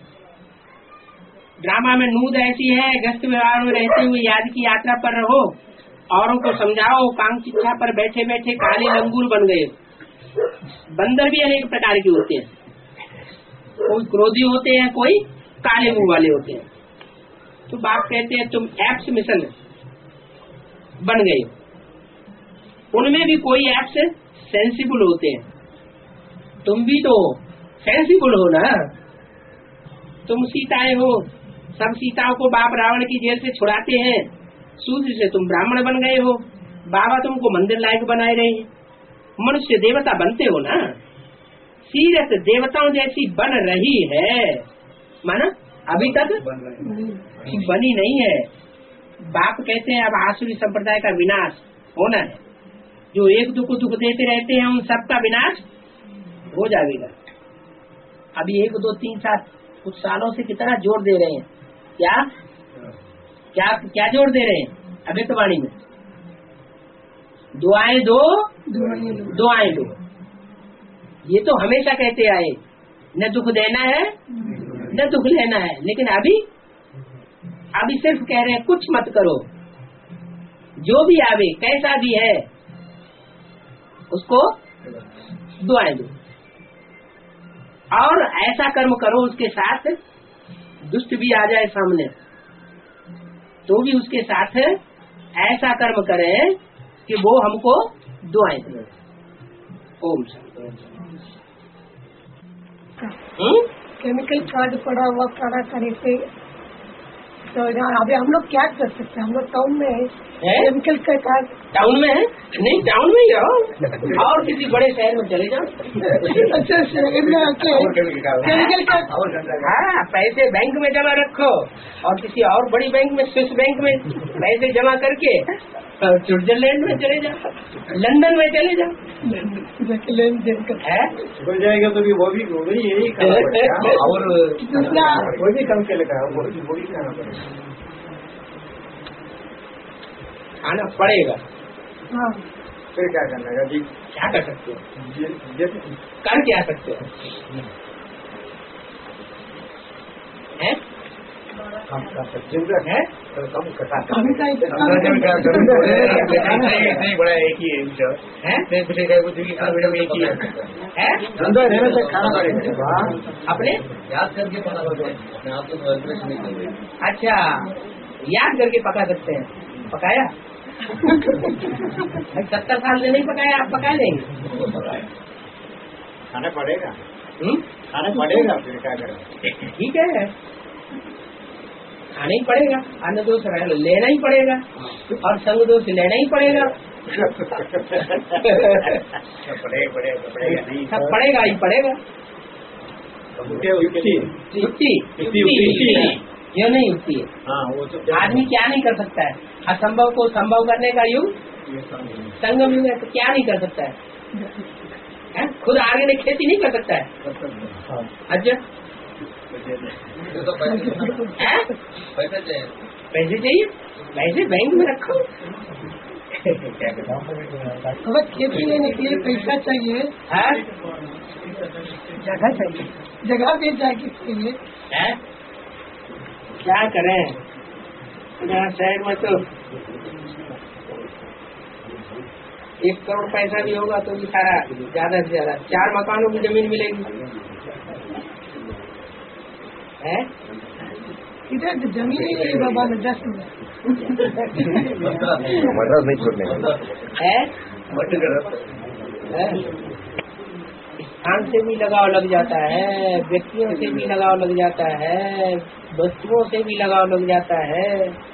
A: ड्रामा में नूद ऐसी है, गस्त व्यवहार में रहते हुए याद की यात्रा पर रहो, औरों को समझाओ, कांक्षिच्छा पर बैठे बैठे काले लंगूर बन गए। बंदर भी अनेक प्रकार के होते हैं, कोई क्रोधी होते हैं, कोई काले मुंह वाले होते हैं। तो बाप कहते हैं तुम एप्स मिशन बन गए, उनमें भी कोई एप्स सेंसिबल होते हैं, तुम भी तो सेंसिबल हो ना। तुम सीताएं हो, सब सीताओं को बाप रावण की जेल से छुड़ाते हैं, शूद्र से तुम ब्राह्मण बन गए हो, बाबा तुमको मंदिर लायक बनाए रहे हैं, मनुष्य देवता बनते हो ना। सीरत देवताओं जैसी बन रही है, माना अभी तक बनी नहीं है। बाप कहते हैं अब आसुरी संप्रदाय का विनाश होना है, जो एक दुख दुख देते रहते हैं उन सबका विनाश हो जाएगा। अभी एक दो तीन साल कुछ सालों से कितना जोर दे रहे हैं, क्या क्या क्या जोर दे रहे हैं अभितवाणी में, दुआएं दो दुआएं दो। ये तो हमेशा कहते आए, न दुख देना है न दुख लेना है, लेकिन अभी अभी सिर्फ कह रहे हैं कुछ मत करो, जो भी आवे कैसा भी है उसको दुआएं दो, और ऐसा कर्म करो उसके साथ दुष्ट भी आ जाए सामने तो भी उसके साथ ऐसा कर्म करें कि वो हमको दुआएं दे। ओम
D: केमिकल कार्ड पड़ा हुआ पड़ा करे पे तो अभी हम लोग क्या कर सकते हैं? हम लोग टाउन में है, केमिकल का कार्ड
A: टाउन में है? नहीं, टाउन में ही रहो और किसी बड़े शहर में चले जाओ।
D: अच्छा, शहर में आके केमिकल का
A: हाँ, पैसे बैंक में जमा रखो और किसी और बड़ी बैंक में, स्विस बैंक में पैसे जमा करके स्विट्जरलैंड में चले जाओ, लंदन में चले जाओ,
D: लेन देन का
A: है
C: बन जाएगा तो भी वो भी वो भी यही करना पड़ेगा और कोई भी काम के लिखा है वो भी करना पड़ेगा,
A: खाना पड़ेगा।
D: हाँ,
C: फिर क्या करना है जी?
A: क्या कर सकते हो?
C: जैसे
A: कर क्या सकते हो? हैं?
C: काम कर सकते हैं तो कम कटा
D: कमी का इतना
C: नहीं बड़ा एक ही है पिछले का कुछ भी काम एक ही
A: है,
C: धंधा रहने से खाना पड़ेगा
A: अपने
B: याद करके पता लगता है, आप तो ऑपरेशन नहीं कर रहे।
A: अच्छा, याद करके पका सकते हैं। पकाया सत्तर साल से नहीं पकाया, आप पका लेंगे।
C: खाना पड़ेगा,
A: हम्म,
C: खाना पड़ेगा, फिर क्या करें?
A: ठीक है, खाना ही पड़ेगा, अन्न दोष लेना ही पड़ेगा और संग दोष लेना ही पड़ेगा।
C: पड़ेगा पड़ेगा पड़ेगा नहीं,
A: सब पड़ेगा ही पड़ेगा। युक्ति ये नहीं युक्ति है।
C: हाँ, वो तो
A: आदमी क्या नहीं कर सकता है? असंभव को संभव करने का युग संगम युग है, तो क्या नहीं कर सकता है? है? खुद आगे ने खेती नहीं कर सकता है। अच्छा,
B: तो पैसे पैसे चाहिए,
A: पैसे चाहिए, पैसे बैंक में रखो।
D: अगर खेती लेने के लिए पैसा चाहिए,
A: है?
D: जगह चाहिए, जगह भी जाए किसके लिए?
A: है? क्या करें, यहाँ शहर में तो एक करोड़ पैसा भी होगा तो भी सारा ज्यादा से ज्यादा चार मकानों की जमीन मिलेगी। है?
D: इधर तो जमीन ही नहीं बाबा ने दस में
C: मदद नहीं छोड़ने
A: है?
C: वाला
A: है? स्थान से भी लगाव लग जाता है, व्यक्तियों से भी लगाव लग जाता है, वस्तुओं से भी लगाव लग जाता है।